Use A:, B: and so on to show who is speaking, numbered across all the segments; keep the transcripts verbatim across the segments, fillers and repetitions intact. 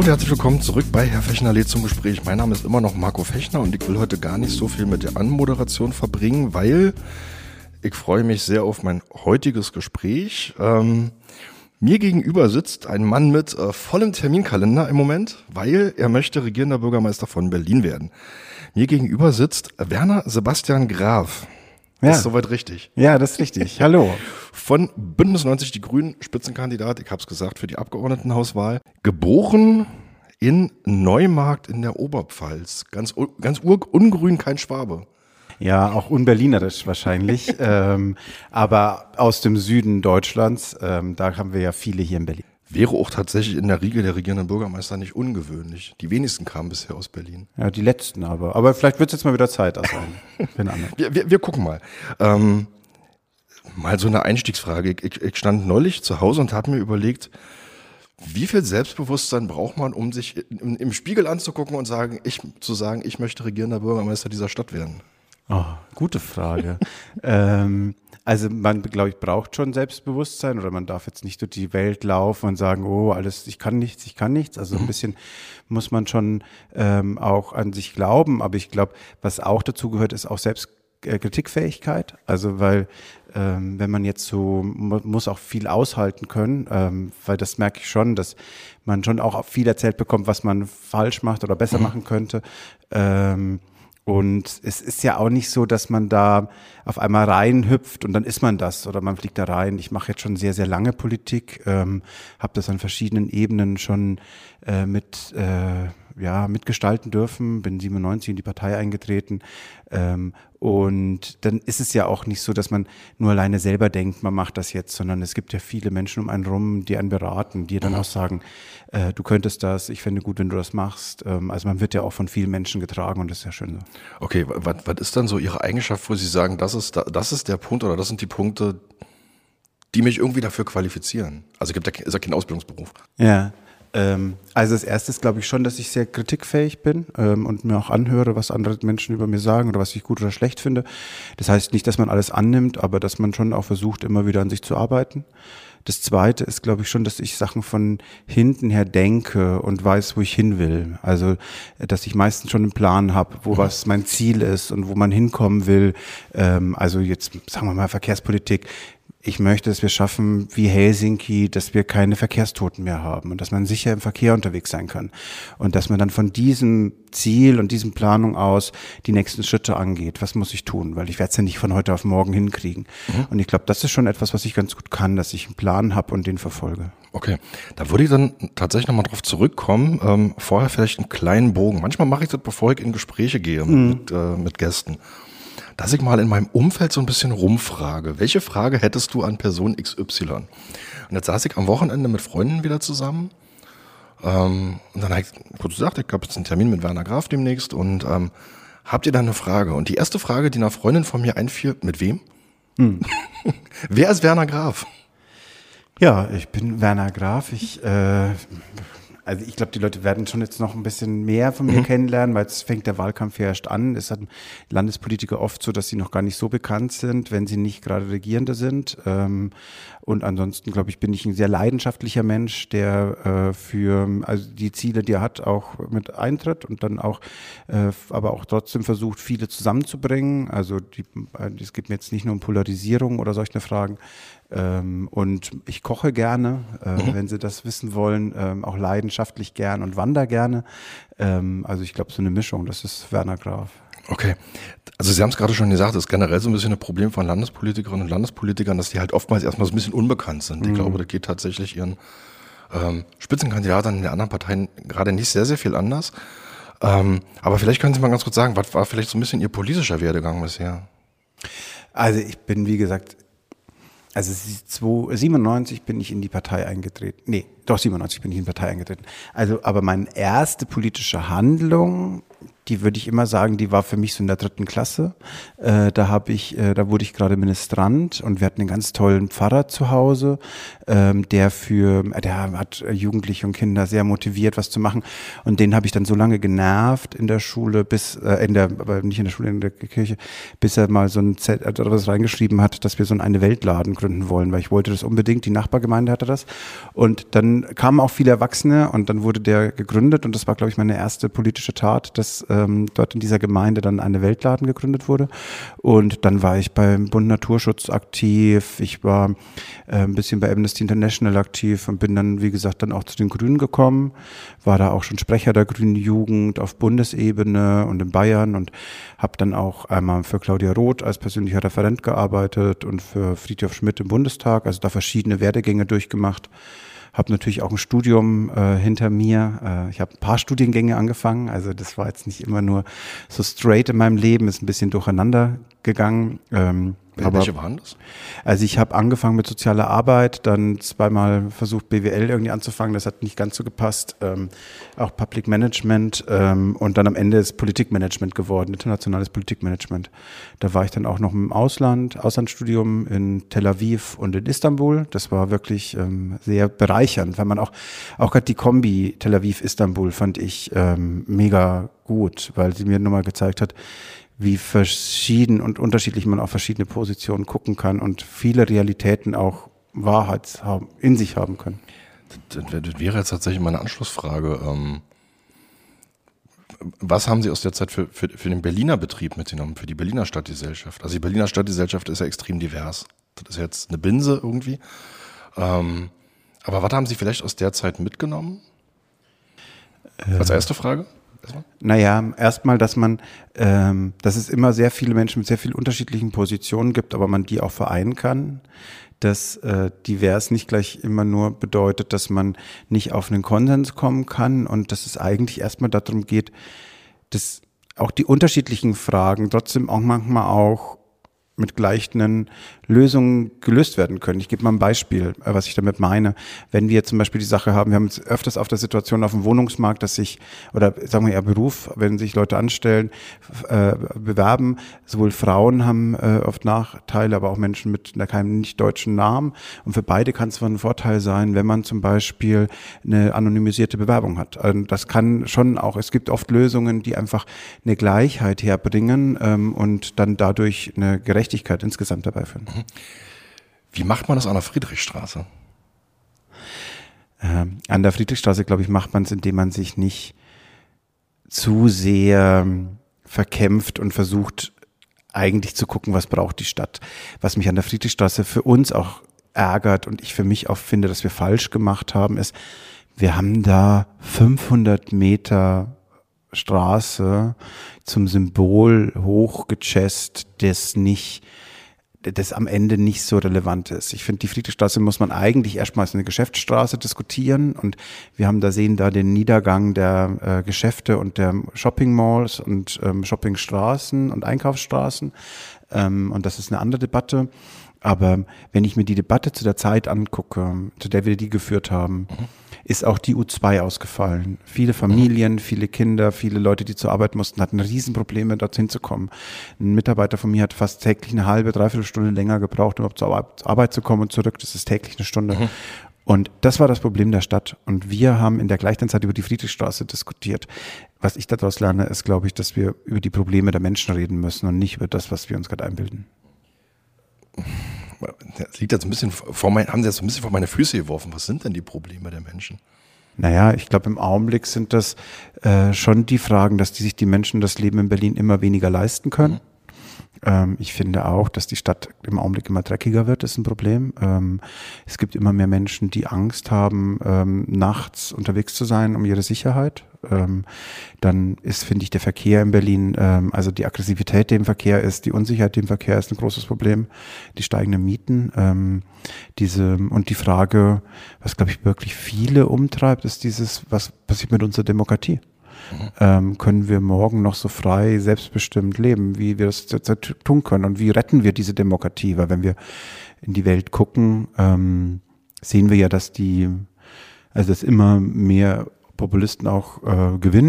A: und herzlich willkommen zurück bei Herr Fechner lädt zum Gespräch. Mein Name ist immer noch Marco Fechner und ich will heute gar nicht so viel mit der Anmoderation verbringen, weil ich freue mich sehr auf mein heutiges Gespräch. Ähm, mir gegenüber sitzt ein Mann mit äh, vollem Terminkalender im Moment, weil er möchte regierender Bürgermeister von Berlin werden. Mir gegenüber sitzt Werner Sebastian Graf.
B: Ja.
A: Das ist soweit richtig.
B: Ja, das ist richtig. Hallo.
A: Von Bündnis neunzig Die Grünen, Spitzenkandidat, ich habe es gesagt, für die Abgeordnetenhauswahl. Geboren in Neumarkt in der Oberpfalz. Ganz, ganz ur- ungrün, kein Schwabe.
B: Ja, auch unberlinerisch wahrscheinlich, ähm, aber aus dem Süden Deutschlands, ähm, da haben wir ja viele hier in Berlin.
A: Wäre auch tatsächlich in der Riege der regierenden Bürgermeister nicht ungewöhnlich. Die wenigsten kamen bisher aus Berlin.
B: Ja, die letzten aber. Aber vielleicht wird es jetzt mal wieder Zeit sein.
A: wir, wir, wir gucken mal. Ähm, mal so eine Einstiegsfrage. Ich, ich, ich stand neulich zu Hause und habe mir überlegt, wie viel Selbstbewusstsein braucht man, um sich im, im Spiegel anzugucken und sagen, ich, zu sagen, ich möchte regierender Bürgermeister dieser Stadt werden?
B: Oh, gute Frage. ähm, also man, glaube ich, braucht schon Selbstbewusstsein oder man darf jetzt nicht durch die Welt laufen und sagen, oh, alles, ich kann nichts, ich kann nichts. Also ein bisschen muss man schon ähm, auch an sich glauben. Aber ich glaube, was auch dazu gehört, ist auch Selbstkritikfähigkeit. Also weil ähm, wenn man jetzt so, man muss auch viel aushalten können, ähm, weil das merke ich schon, dass man schon auch viel erzählt bekommt, was man falsch macht oder besser machen könnte. Ähm, Und es ist ja auch nicht so, dass man da auf einmal reinhüpft und dann ist man das oder man fliegt da rein. Ich mache jetzt schon sehr, sehr lange Politik, ähm, habe das an verschiedenen Ebenen schon äh, mit äh, ja mitgestalten dürfen, bin siebenundneunzig in die Partei eingetreten ähm, und dann ist es ja auch nicht so, dass man nur alleine selber denkt, man macht das jetzt, sondern es gibt ja viele Menschen um einen rum, die einen beraten, die dann auch sagen, äh, du könntest das, ich fände gut, wenn du das machst. Ähm, also man wird ja auch von vielen Menschen getragen und das ist ja schön so.
A: Okay, was, was ist dann so Ihre Eigenschaft, wo Sie sagen, das ist, das ist der Punkt oder das sind die Punkte, die mich irgendwie dafür qualifizieren? Also es gibt ja, ist ja kein Ausbildungsberuf.
B: Ja. Also das Erste ist, glaube ich, schon, dass ich sehr kritikfähig bin ähm, und mir auch anhöre, was andere Menschen über mir sagen oder was ich gut oder schlecht finde. Das heißt nicht, dass man alles annimmt, aber dass man schon auch versucht, immer wieder an sich zu arbeiten. Das Zweite ist, glaube ich, schon, dass ich Sachen von hinten her denke und weiß, wo ich hin will. Also, dass ich meistens schon einen Plan habe, wo was mein Ziel ist und wo man hinkommen will. Ähm, also jetzt, sagen wir mal, Verkehrspolitik. Ich möchte, dass wir schaffen, wie Helsinki, dass wir keine Verkehrstoten mehr haben und dass man sicher im Verkehr unterwegs sein kann. Und dass man dann von diesem Ziel und diesem Planung aus die nächsten Schritte angeht. Was muss ich tun? Weil ich werde es ja nicht von heute auf morgen hinkriegen. Mhm. Und ich glaube, das ist schon etwas, was ich ganz gut kann, dass ich einen Plan habe und den verfolge.
A: Okay, da würde ich dann tatsächlich nochmal drauf zurückkommen. Ähm, vorher vielleicht einen kleinen Bogen. Manchmal mache ich das, bevor ich in Gespräche gehe mhm. mit, äh, mit Gästen. Dass ich mal in meinem Umfeld so ein bisschen rumfrage. Welche Frage hättest du an Person X Y? Und jetzt saß ich am Wochenende mit Freunden wieder zusammen. Ähm, und dann habe ich kurz gesagt, ich habe jetzt einen Termin mit Werner Graf demnächst. Und ähm, habt ihr da eine Frage? Und die erste Frage, die einer Freundin von mir einfiel, mit wem? Hm. Wer ist Werner Graf?
B: Ja, ich bin Werner Graf. Ich... Äh Also ich glaube, die Leute werden schon jetzt noch ein bisschen mehr von mir mhm. kennenlernen, weil jetzt fängt der Wahlkampf ja erst an. Es hat Landespolitiker oft so, dass sie noch gar nicht so bekannt sind, wenn sie nicht gerade Regierende sind. Und ansonsten, glaube ich, bin ich ein sehr leidenschaftlicher Mensch, der für also die Ziele, die er hat, auch mit eintritt und dann auch, aber auch trotzdem versucht, viele zusammenzubringen. Also die, es geht mir jetzt nicht nur um Polarisierung oder solche Fragen. Und ich koche gerne, mhm. wenn Sie das wissen wollen, auch leidenschaftlich gern und wandere gerne. Also ich glaube, so eine Mischung, das ist Werner Graf.
A: Okay, also Sie haben es gerade schon gesagt, das ist generell so ein bisschen ein Problem von Landespolitikerinnen und Landespolitikern, dass die halt oftmals erstmal so ein bisschen unbekannt sind. Mhm. Ich glaube, das geht tatsächlich ihren ähm, Spitzenkandidaten in den anderen Parteien gerade nicht sehr, sehr viel anders. Ähm, aber vielleicht können Sie mal ganz kurz sagen, was war vielleicht so ein bisschen Ihr politischer Werdegang bisher?
B: Also ich bin, wie gesagt, Also siebenundneunzig bin ich in die Partei eingetreten. Nee, doch siebenundneunzig bin ich in die Partei eingetreten. Also, aber meine erste politische Handlung die würde ich immer sagen, die war für mich so in der dritten Klasse. Äh, da habe ich, äh, da wurde ich gerade Ministrant und wir hatten einen ganz tollen Pfarrer zu Hause, ähm, der für, der hat Jugendliche und Kinder sehr motiviert, was zu machen. Und den habe ich dann so lange genervt in der Schule, bis äh, in der, aber nicht in der Schule, in der Kirche, bis er mal so ein Z, äh, was reingeschrieben hat, dass wir so einen eine Weltladen gründen wollen, weil ich wollte das unbedingt. Die Nachbargemeinde hatte das. Und dann kamen auch viele Erwachsene und dann wurde der gegründet und das war, glaube ich, meine erste politische Tat, dass ähm, dort in dieser Gemeinde dann eine Weltladen gegründet wurde. Und dann war ich beim Bund Naturschutz aktiv, ich war äh, ein bisschen bei Amnesty International aktiv und bin dann, wie gesagt, dann auch zu den Grünen gekommen, war da auch schon Sprecher der Grünen Jugend auf Bundesebene und in Bayern und habe dann auch einmal für Claudia Roth als persönlicher Referent gearbeitet und für Friedhof Schmidt im Bundestag, also da verschiedene Werdegänge durchgemacht. Habe natürlich auch ein Studium äh, hinter mir. Äh, ich habe ein paar Studiengänge angefangen. Also das war jetzt nicht immer nur so straight in meinem Leben, ist ein bisschen durcheinander gegangen. Ähm,
A: Welche
B: aber,
A: waren das?
B: Also ich habe angefangen mit sozialer Arbeit, dann zweimal versucht B W L irgendwie anzufangen, das hat nicht ganz so gepasst. Ähm, auch Public Management ähm, und dann am Ende ist Politikmanagement geworden, internationales Politikmanagement. Da war ich dann auch noch im Ausland, Auslandsstudium in Tel Aviv und in Istanbul. Das war wirklich ähm, sehr bereichernd, weil man auch, auch gerade die Kombi Tel Aviv-Istanbul fand ich ähm, mega gut, weil sie mir nochmal gezeigt hat, wie verschieden und unterschiedlich man auf verschiedene Positionen gucken kann und viele Realitäten auch Wahrheit haben, in sich haben können.
A: Das, das wäre jetzt tatsächlich meine Anschlussfrage. Ähm, was haben Sie aus der Zeit für, für, für den Berliner Betrieb mitgenommen, für die Berliner Stadtgesellschaft? Also die Berliner Stadtgesellschaft ist ja extrem divers. Das ist jetzt eine Binse irgendwie. Ähm, aber was haben Sie vielleicht aus der Zeit mitgenommen? Als erste Frage. Erstmal.
B: Naja, erstmal, dass man, ähm, dass es immer sehr viele Menschen mit sehr vielen unterschiedlichen Positionen gibt, aber man die auch vereinen kann. Dass äh, divers nicht gleich immer nur bedeutet, dass man nicht auf einen Konsens kommen kann und dass es eigentlich erstmal darum geht, dass auch die unterschiedlichen Fragen trotzdem auch manchmal auch mit gleichen Lösungen gelöst werden können. Ich gebe mal ein Beispiel, was ich damit meine. Wenn wir zum Beispiel die Sache haben, wir haben es öfters auf der Situation auf dem Wohnungsmarkt, dass sich, oder sagen wir eher Beruf, wenn sich Leute anstellen, äh, bewerben, sowohl Frauen haben äh, oft Nachteile, aber auch Menschen mit keinem nicht-deutschen Namen. Und für beide kann es ein Vorteil sein, wenn man zum Beispiel eine anonymisierte Bewerbung hat. Also das kann schon auch, es gibt oft Lösungen, die einfach eine Gleichheit herbringen ähm, und dann dadurch eine Gerechtigkeit insgesamt dabei führen.
A: Wie macht man das an der Friedrichstraße?
B: Ähm, an der Friedrichstraße, glaube ich, macht man es, indem man sich nicht zu sehr verkämpft und versucht, eigentlich zu gucken, was braucht die Stadt. Was mich an der Friedrichstraße für uns auch ärgert und ich für mich auch finde, dass wir falsch gemacht haben, ist, wir haben da fünfhundert Meter Straße zum Symbol hochgechest, das nicht das am Ende nicht so relevant ist. Ich finde, die Friedrichstraße muss man eigentlich erstmal als eine Geschäftsstraße diskutieren und wir haben da sehen da den Niedergang der äh, Geschäfte und der Shopping-Malls und ähm, Shoppingstraßen und Einkaufsstraßen ähm, und das ist eine andere Debatte. Aber wenn ich mir die Debatte zu der Zeit angucke, zu der wir die geführt haben, mhm. ist auch die U zwei ausgefallen. Viele Familien, viele Kinder, viele Leute, die zur Arbeit mussten, hatten Riesenprobleme, dorthin zu kommen. Ein Mitarbeiter von mir hat fast täglich eine halbe, dreiviertel Stunde länger gebraucht, um zur Arbeit zu kommen und zurück. Das ist täglich eine Stunde. Mhm. Und das war das Problem der Stadt. Und wir haben in der gleichen Zeit über die Friedrichstraße diskutiert. Was ich daraus lerne, ist, glaube ich, dass wir über die Probleme der Menschen reden müssen und nicht über das, was wir uns gerade einbilden.
A: Das liegt jetzt ein bisschen vor mein, haben Sie jetzt ein bisschen vor meine Füße geworfen. Was sind denn die Probleme der Menschen?
B: Naja, ich glaube, im Augenblick sind das äh, schon die Fragen, dass die sich die Menschen das Leben in Berlin immer weniger leisten können. Mhm. Ähm, ich finde auch, dass die Stadt im Augenblick immer dreckiger wird, ist ein Problem. Ähm, es gibt immer mehr Menschen, die Angst haben, ähm, nachts unterwegs zu sein, um ihre Sicherheit. Ähm, dann ist, finde ich, der Verkehr in Berlin, ähm, also die Aggressivität, die im Verkehr ist, die Unsicherheit, die im Verkehr ist, ein großes Problem. Die steigenden Mieten, ähm, diese und die Frage, was, glaube ich, wirklich viele umtreibt, ist dieses, was passiert mit unserer Demokratie? Mhm. Ähm, können wir morgen noch so frei, selbstbestimmt leben, wie wir das derzeit tun können? Und wie retten wir diese Demokratie? Weil wenn wir in die Welt gucken, ähm, sehen wir ja, dass die, also dass immer mehr Populisten auch äh, gewinnen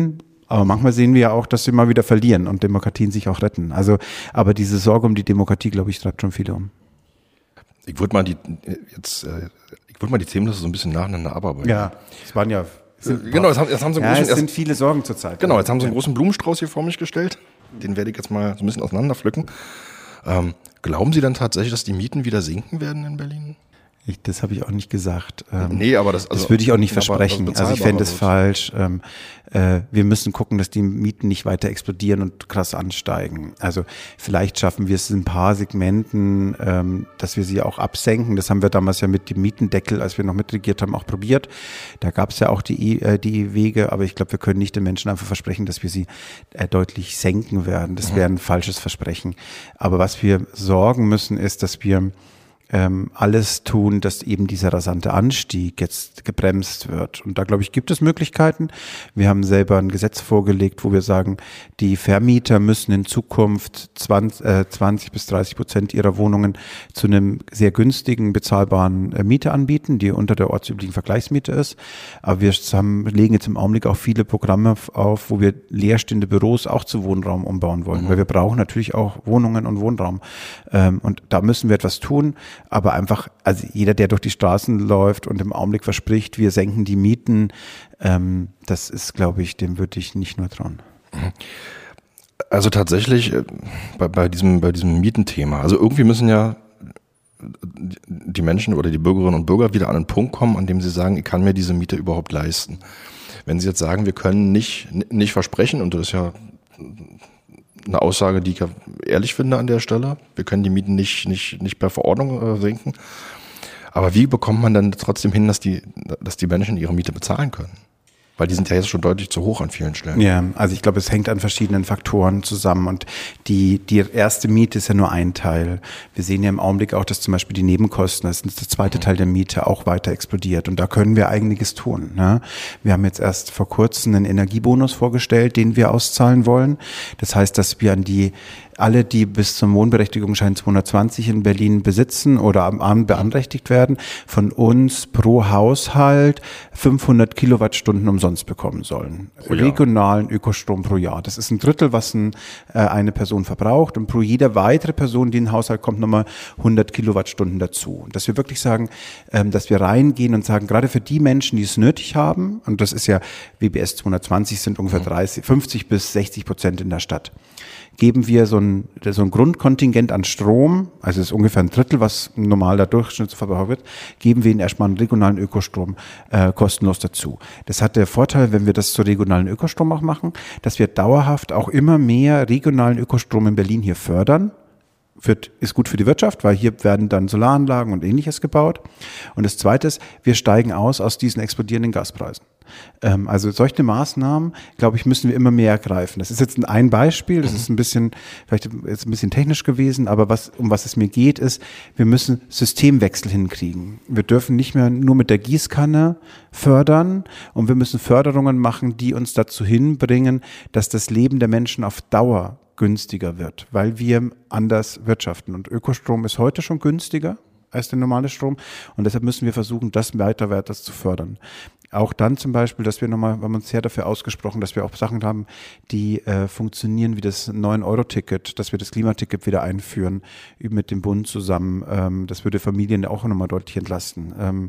B: Aber manchmal sehen wir ja auch, dass sie mal wieder verlieren und Demokratien sich auch retten. Also, aber diese Sorge um die Demokratie, glaube ich, treibt schon viele um.
A: Ich würde mal die jetzt, ich würde mal die Themen so ein bisschen nacheinander abarbeiten.
B: Ja, es waren ja
A: sind, genau, jetzt haben, jetzt haben sie einen
B: ja,
A: großen,
B: es sind viele Sorgen zurzeit.
A: Genau, jetzt haben sie einen großen Blumenstrauß hier vor mich gestellt. Den werde ich jetzt mal so ein bisschen auseinanderpflücken. Ähm, glauben Sie dann tatsächlich, dass die Mieten wieder sinken werden in Berlin?
B: Ich, das habe ich auch nicht gesagt. Ähm,
A: nee, aber das, also,
B: das würde ich auch nicht versprechen. Also ich fände es falsch. Ähm, äh, wir müssen gucken, dass die Mieten nicht weiter explodieren und krass ansteigen. Also vielleicht schaffen wir es in ein paar Segmenten, ähm, dass wir sie auch absenken. Das haben wir damals ja mit dem Mietendeckel, als wir noch mitregiert haben, auch probiert. Da gab es ja auch die, äh, die Wege, aber ich glaube, wir können nicht den Menschen einfach versprechen, dass wir sie äh, deutlich senken werden. Das wäre ein falsches Versprechen. Aber was wir sorgen müssen, ist, dass wir Ähm, alles tun, dass eben dieser rasante Anstieg jetzt gebremst wird. Und da, glaube ich, gibt es Möglichkeiten. Wir haben selber ein Gesetz vorgelegt, wo wir sagen, die Vermieter müssen in Zukunft zwanzig, äh, zwanzig bis dreißig Prozent ihrer Wohnungen zu einem sehr günstigen, bezahlbaren äh, Miete anbieten, die unter der ortsüblichen Vergleichsmiete ist. Aber wir haben, legen jetzt im Augenblick auch viele Programme auf, wo wir leerstehende Büros auch zu Wohnraum umbauen wollen, mhm. weil wir brauchen natürlich auch Wohnungen und Wohnraum. Ähm, und da müssen wir etwas tun. Aber einfach, also jeder, der durch die Straßen läuft und im Augenblick verspricht, wir senken die Mieten, ähm, das ist, glaube ich, dem würde ich nicht nur trauen.
A: Also tatsächlich äh, bei, bei diesem, bei diesem Mietenthema, also irgendwie müssen ja die Menschen oder die Bürgerinnen und Bürger wieder an einen Punkt kommen, an dem sie sagen, ich kann mir diese Miete überhaupt leisten. Wenn sie jetzt sagen, wir können nicht, nicht versprechen, und das ist ja eine Aussage, die ich ja ehrlich finde an der Stelle. Wir können die Mieten nicht, nicht, nicht per Verordnung äh, senken. Aber wie bekommt man dann trotzdem hin, dass die, dass die Menschen ihre Miete bezahlen können? Weil die sind ja jetzt schon deutlich zu hoch an vielen Stellen.
B: Ja, also ich glaube, es hängt an verschiedenen Faktoren zusammen und die, die erste Miete ist ja nur ein Teil. Wir sehen ja im Augenblick auch, dass zum Beispiel die Nebenkosten, das ist der zweite Teil der Miete, auch weiter explodiert und da können wir einiges tun. Ne? Wir haben jetzt erst vor kurzem einen Energiebonus vorgestellt, den wir auszahlen wollen. Das heißt, dass wir an die alle, die bis zum Wohnberechtigungsschein zweihundertzwanzig in Berlin besitzen oder am Abend beantragt werden, von uns pro Haushalt fünfhundert Kilowattstunden umsonst bekommen sollen. Pro regionalen Ökostrom pro Jahr. Das ist ein Drittel, was ein, äh, eine Person verbraucht und pro jede weitere Person, die in den Haushalt kommt, nochmal hundert Kilowattstunden dazu. Und dass wir wirklich sagen, ähm, dass wir reingehen und sagen, gerade für die Menschen, die es nötig haben, und das ist ja, W B S zweihundertzwanzig sind ungefähr dreißig, fünfzig bis sechzig Prozent in der Stadt, geben wir so ein, so ein Grundkontingent an Strom, also es ist ungefähr ein Drittel, was normal der Durchschnittsverbrauch wird, geben wir ihnen erstmal einen regionalen Ökostrom äh, kostenlos dazu. Das hat der Vorteil, wenn wir das zur regionalen Ökostrom auch machen, dass wir dauerhaft auch immer mehr regionalen Ökostrom in Berlin hier fördern. Wird, ist gut für die Wirtschaft, weil hier werden dann Solaranlagen und Ähnliches gebaut. Und das Zweite ist, wir steigen aus aus diesen explodierenden Gaspreisen. Ähm, also solche Maßnahmen, glaube ich, müssen wir immer mehr ergreifen. Das ist jetzt ein Beispiel, das ist ein bisschen, vielleicht jetzt ein bisschen technisch gewesen, aber was, um was es mir geht, ist, wir müssen Systemwechsel hinkriegen. Wir dürfen nicht mehr nur mit der Gießkanne fördern und wir müssen Förderungen machen, die uns dazu hinbringen, dass das Leben der Menschen auf Dauer günstiger wird, weil wir anders wirtschaften. Und Ökostrom ist heute schon günstiger als der normale Strom und deshalb müssen wir versuchen, das weiter weiter zu fördern. Auch dann zum Beispiel, dass wir nochmal, wir haben uns sehr dafür ausgesprochen, dass wir auch Sachen haben, die äh, funktionieren wie das neun Euro Ticket, dass wir das Klimaticket wieder einführen, mit dem Bund zusammen. Ähm, das würde Familien auch nochmal deutlich entlasten. Ähm,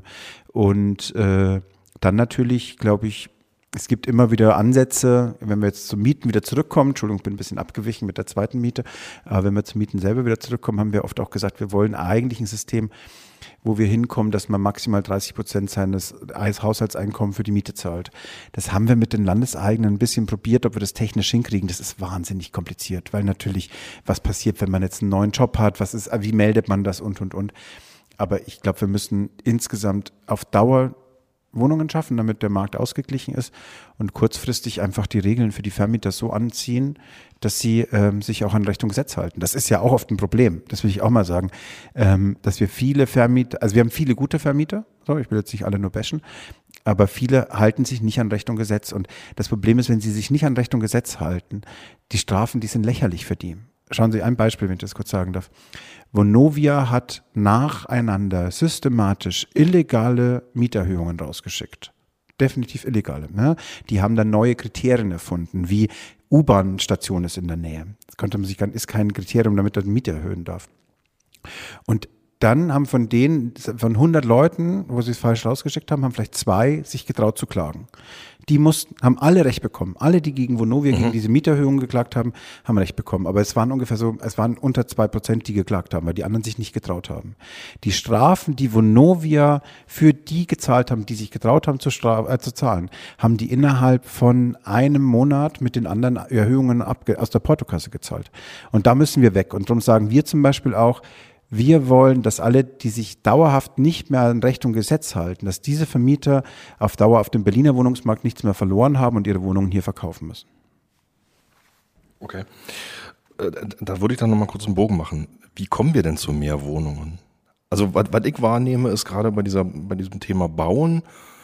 B: und äh, dann natürlich, glaube ich, es gibt immer wieder Ansätze, wenn wir jetzt zum Mieten wieder zurückkommen, Entschuldigung, ich bin ein bisschen abgewichen mit der zweiten Miete, aber wenn wir zum Mieten selber wieder zurückkommen, haben wir oft auch gesagt, wir wollen eigentlich ein System, wo wir hinkommen, dass man maximal dreißig Prozent seines Haushaltseinkommens für die Miete zahlt. Das haben wir mit den Landeseigenen ein bisschen probiert, ob wir das technisch hinkriegen. Das ist wahnsinnig kompliziert, weil natürlich, was passiert, wenn man jetzt einen neuen Job hat, was ist, wie meldet man das und, und, und. Aber ich glaube, wir müssen insgesamt auf Dauer Wohnungen schaffen, damit der Markt ausgeglichen ist und kurzfristig einfach die Regeln für die Vermieter so anziehen, dass sie ähm, sich auch an Recht und Gesetz halten. Das ist ja auch oft ein Problem, das will ich auch mal sagen, ähm, dass wir viele Vermieter, also wir haben viele gute Vermieter, so, ich will jetzt nicht alle nur bashen, aber viele halten sich nicht an Recht und Gesetz und das Problem ist, wenn sie sich nicht an Recht und Gesetz halten, die Strafen, die sind lächerlich für die. Schauen Sie, ein Beispiel, wenn ich das kurz sagen darf. Vonovia hat nacheinander systematisch illegale Mieterhöhungen rausgeschickt. definitiv illegale. Ne? Die haben dann neue Kriterien erfunden, wie U-Bahn-Station ist in der Nähe. Das konnte man sich gar, ist kein Kriterium, damit er die Miete erhöhen darf. Und dann haben von denen, von hundert Leuten, wo sie es falsch rausgeschickt haben, haben vielleicht zwei sich getraut zu klagen. Die mussten, haben alle Recht bekommen. Alle, die gegen Vonovia, mhm. gegen diese Mieterhöhung geklagt haben, haben Recht bekommen. Aber es waren ungefähr so, es waren unter zwei Prozent, die geklagt haben, weil die anderen sich nicht getraut haben. Die Strafen, die Vonovia für die gezahlt haben, die sich getraut haben zu, stra- äh, zu zahlen, haben die innerhalb von einem Monat mit den anderen Erhöhungen abge- aus der Portokasse gezahlt. Und da müssen wir weg. Und darum sagen wir zum Beispiel auch, wir wollen, dass alle, die sich dauerhaft nicht mehr an Recht und Gesetz halten, dass diese Vermieter auf Dauer auf dem Berliner Wohnungsmarkt nichts mehr verloren haben und ihre Wohnungen hier verkaufen müssen.
A: Okay. Da würde ich dann nochmal kurz einen Bogen machen. Wie kommen wir denn zu mehr Wohnungen? Also was, was ich wahrnehme, ist gerade bei, dieser, bei diesem Thema Bauen,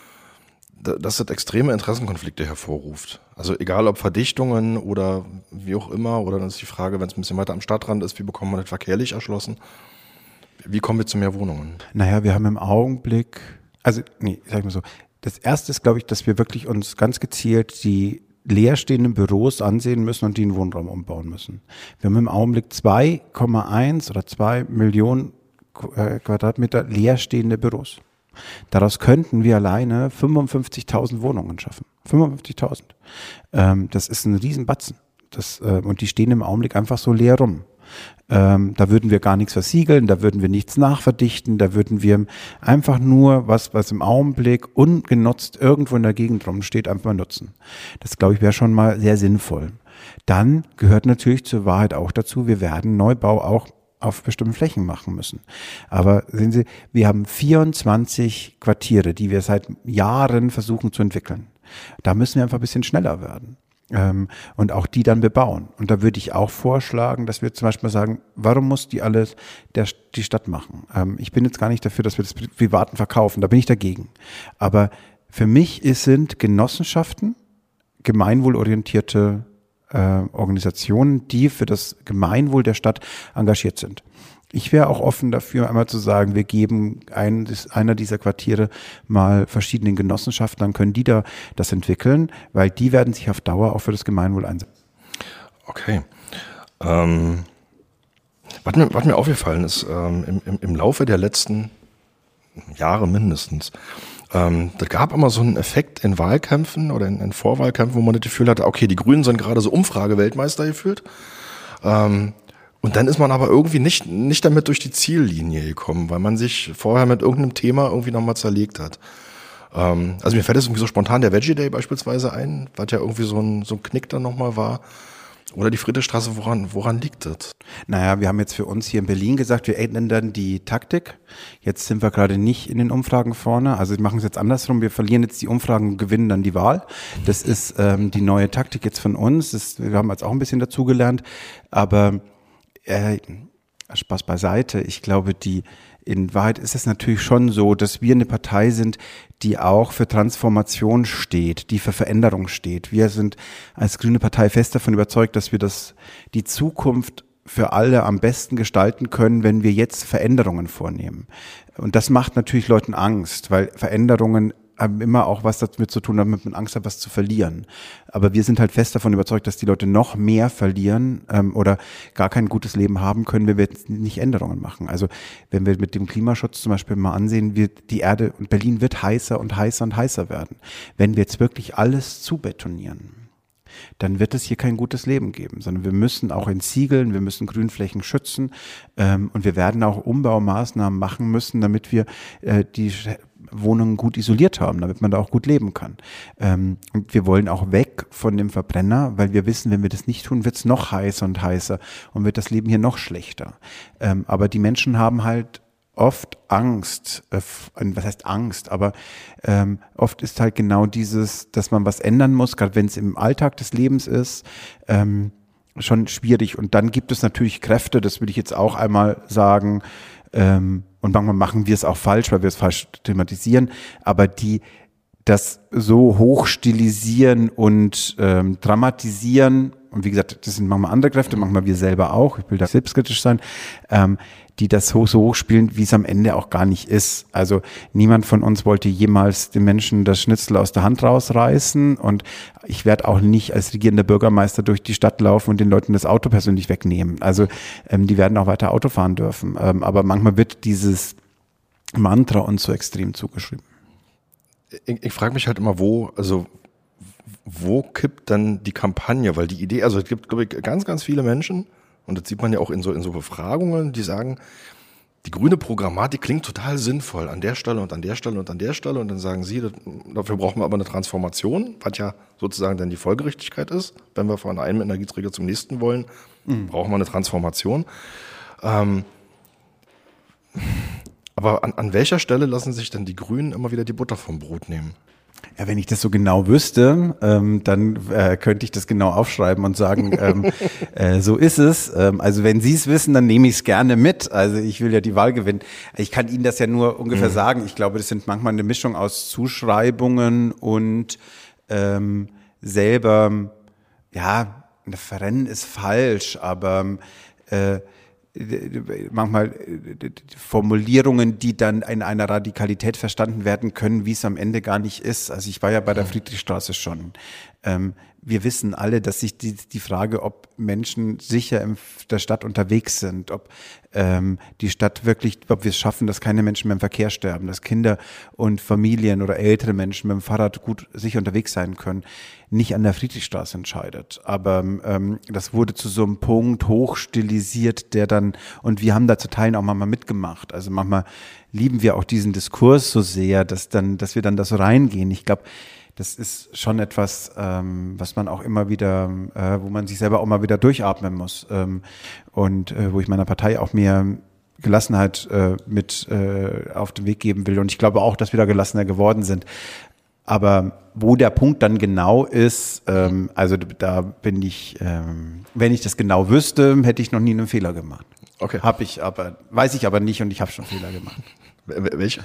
A: dass das extreme Interessenkonflikte hervorruft. Also egal ob Verdichtungen oder wie auch immer, oder dann ist die Frage, wenn es ein bisschen weiter am Stadtrand ist, wie bekommt man das verkehrlich erschlossen? Wie kommen wir zu mehr Wohnungen?
B: Naja, wir haben im Augenblick, also nee, sag ich mal so, das erste ist, glaube ich, dass wir wirklich uns ganz gezielt die leerstehenden Büros ansehen müssen und die in Wohnraum umbauen müssen. Wir haben im Augenblick zwei Komma eins oder zwei Millionen Quadratmeter leerstehende Büros. Daraus könnten wir alleine fünfundfünfzigtausend Wohnungen schaffen. fünfundfünfzigtausend. Ähm, das ist ein Riesenbatzen. Das, äh, und die stehen im Augenblick einfach so leer rum. Ähm, da würden wir gar nichts versiegeln, da würden wir nichts nachverdichten, da würden wir einfach nur, was, was im Augenblick ungenutzt irgendwo in der Gegend rumsteht, einfach mal nutzen. Das, glaube ich, wäre schon mal sehr sinnvoll. Dann gehört natürlich zur Wahrheit auch dazu, wir werden Neubau auch auf bestimmten Flächen machen müssen. Aber sehen Sie, wir haben vierundzwanzig Quartiere, die wir seit Jahren versuchen zu entwickeln. Da müssen wir einfach ein bisschen schneller werden. Ähm, und auch die dann bebauen. Und da würde ich auch vorschlagen, dass wir zum Beispiel sagen, warum muss die alles der, die Stadt machen? Ähm, ich bin jetzt gar nicht dafür, dass wir das Privaten verkaufen, da bin ich dagegen. Aber für mich ist, sind Genossenschaften gemeinwohlorientierte äh, Organisationen, die für das Gemeinwohl der Stadt engagiert sind. Ich wäre auch offen dafür, einmal zu sagen, wir geben ein, einer dieser Quartiere mal verschiedenen Genossenschaften, dann können die da das entwickeln, weil die werden sich auf Dauer auch für das Gemeinwohl einsetzen.
A: Okay. Ähm, was, mir, was mir aufgefallen ist, ähm, im, im, im Laufe der letzten Jahre mindestens, ähm, da gab immer so einen Effekt in Wahlkämpfen oder in, in Vorwahlkämpfen, wo man das Gefühl hatte, okay, die Grünen sind gerade so Umfrage-Weltmeister gefühlt. Ähm, Und dann ist man aber irgendwie nicht, nicht damit durch die Ziellinie gekommen, weil man sich vorher mit irgendeinem Thema irgendwie nochmal zerlegt hat. Ähm, also mir fällt jetzt irgendwie so spontan der Veggie Day beispielsweise ein, was ja irgendwie so ein, so ein Knick dann nochmal war. Oder die Friedrichstraße, woran, woran liegt das?
B: Naja, wir haben jetzt für uns hier in Berlin gesagt, wir ändern die Taktik. Jetzt sind wir gerade nicht in den Umfragen vorne. Also wir machen es jetzt andersrum. Wir verlieren jetzt die Umfragen und gewinnen dann die Wahl. Das ist ähm, die neue Taktik jetzt von uns. Das, wir haben jetzt auch ein bisschen dazugelernt. Aber Äh, Spaß beiseite. Ich glaube, die in Wahrheit ist es natürlich schon so, dass wir eine Partei sind, die auch für Transformation steht, die für Veränderung steht. Wir sind als Grüne Partei fest davon überzeugt, dass wir das die Zukunft für alle am besten gestalten können, wenn wir jetzt Veränderungen vornehmen. Und das macht natürlich Leuten Angst, weil Veränderungen haben immer auch was damit zu tun, damit man Angst hat, was zu verlieren. Aber wir sind halt fest davon überzeugt, dass die Leute noch mehr verlieren ähm, oder gar kein gutes Leben haben können, wenn wir jetzt nicht Änderungen machen. Also wenn wir mit dem Klimaschutz zum Beispiel mal ansehen, wird die Erde und Berlin wird heißer und heißer und heißer werden. Wenn wir jetzt wirklich alles zubetonieren, dann wird es hier kein gutes Leben geben, sondern wir müssen auch entsiegeln, wir müssen Grünflächen schützen ähm, und wir werden auch Umbaumaßnahmen machen müssen, damit wir äh, die Wohnungen gut isoliert haben, damit man da auch gut leben kann. Ähm, und wir wollen auch weg von dem Verbrenner, weil wir wissen, wenn wir das nicht tun, wird es noch heißer und heißer und wird das Leben hier noch schlechter. Ähm, aber die Menschen haben halt oft Angst, äh, was heißt Angst, aber ähm, oft ist halt genau dieses, dass man was ändern muss, gerade wenn es im Alltag des Lebens ist, ähm, schon schwierig. Und dann gibt es natürlich Kräfte, das will ich jetzt auch einmal sagen, ähm, und manchmal machen wir es auch falsch, weil wir es falsch thematisieren, aber die das so hoch stilisieren und ähm, dramatisieren, und wie gesagt, das sind manchmal andere Kräfte, manchmal wir selber auch, ich will da selbstkritisch sein, ähm, die das so, so hochspielen, wie es am Ende auch gar nicht ist. Also niemand von uns wollte jemals den Menschen das Schnitzel aus der Hand rausreißen und ich werde auch nicht als regierender Bürgermeister durch die Stadt laufen und den Leuten das Auto persönlich wegnehmen. Also ähm, die werden auch weiter Auto fahren dürfen. Ähm, aber manchmal wird dieses Mantra uns so extrem zugeschrieben.
A: Ich, ich frage mich halt immer, wo, also wo kippt dann die Kampagne? Weil die Idee, also es gibt, glaube ich, ganz, ganz viele Menschen, und das sieht man ja auch in so, in so Befragungen, die sagen, die grüne Programmatik klingt total sinnvoll an der Stelle und an der Stelle und an der Stelle. Und dann sagen sie, das, dafür brauchen wir aber eine Transformation, was ja sozusagen dann die Folgerichtigkeit ist. Wenn wir von einem Energieträger zum nächsten wollen, mhm. brauchen wir eine Transformation. Ähm, aber an, an welcher Stelle lassen sich denn die Grünen immer wieder die Butter vom Brot nehmen?
B: Ja, wenn ich das so genau wüsste, ähm, dann äh, könnte ich das genau aufschreiben und sagen, ähm, äh, so ist es. Ähm, also wenn Sie es wissen, dann nehme ich es gerne mit. Also ich will ja die Wahl gewinnen. Ich kann Ihnen das ja nur ungefähr mhm. sagen. Ich glaube, das sind manchmal eine Mischung aus Zuschreibungen und ähm, selber, ja, Referenten ist falsch, aber äh, manchmal Formulierungen, die dann in einer Radikalität verstanden werden können, wie es am Ende gar nicht ist. Also ich war ja bei der Friedrichstraße schon. Ähm, wir wissen alle, dass sich die, die Frage, ob Menschen sicher in der Stadt unterwegs sind, ob ähm, die Stadt wirklich, ob wir es schaffen, dass keine Menschen mehr im Verkehr sterben, dass Kinder und Familien oder ältere Menschen mit dem Fahrrad gut sicher unterwegs sein können, nicht an der Friedrichstraße entscheidet. Aber ähm, das wurde zu so einem Punkt hochstilisiert, der dann, und wir haben da zu Teilen auch manchmal mitgemacht. Also manchmal lieben wir auch diesen Diskurs so sehr, dass dann, dass wir dann da so reingehen. Ich glaube, das ist schon etwas, ähm, was man auch immer wieder, äh, wo man sich selber auch mal wieder durchatmen muss. Ähm, und äh, wo ich meiner Partei auch mehr Gelassenheit äh, mit äh, auf den Weg geben will. Und ich glaube auch, dass wir da gelassener geworden sind. Aber wo der Punkt dann genau ist, ähm, also da bin ich, ähm, wenn ich das genau wüsste, hätte ich noch nie einen Fehler gemacht.
A: Okay.
B: Hab ich aber, weiß ich aber nicht und ich habe schon Fehler gemacht.
A: Welche?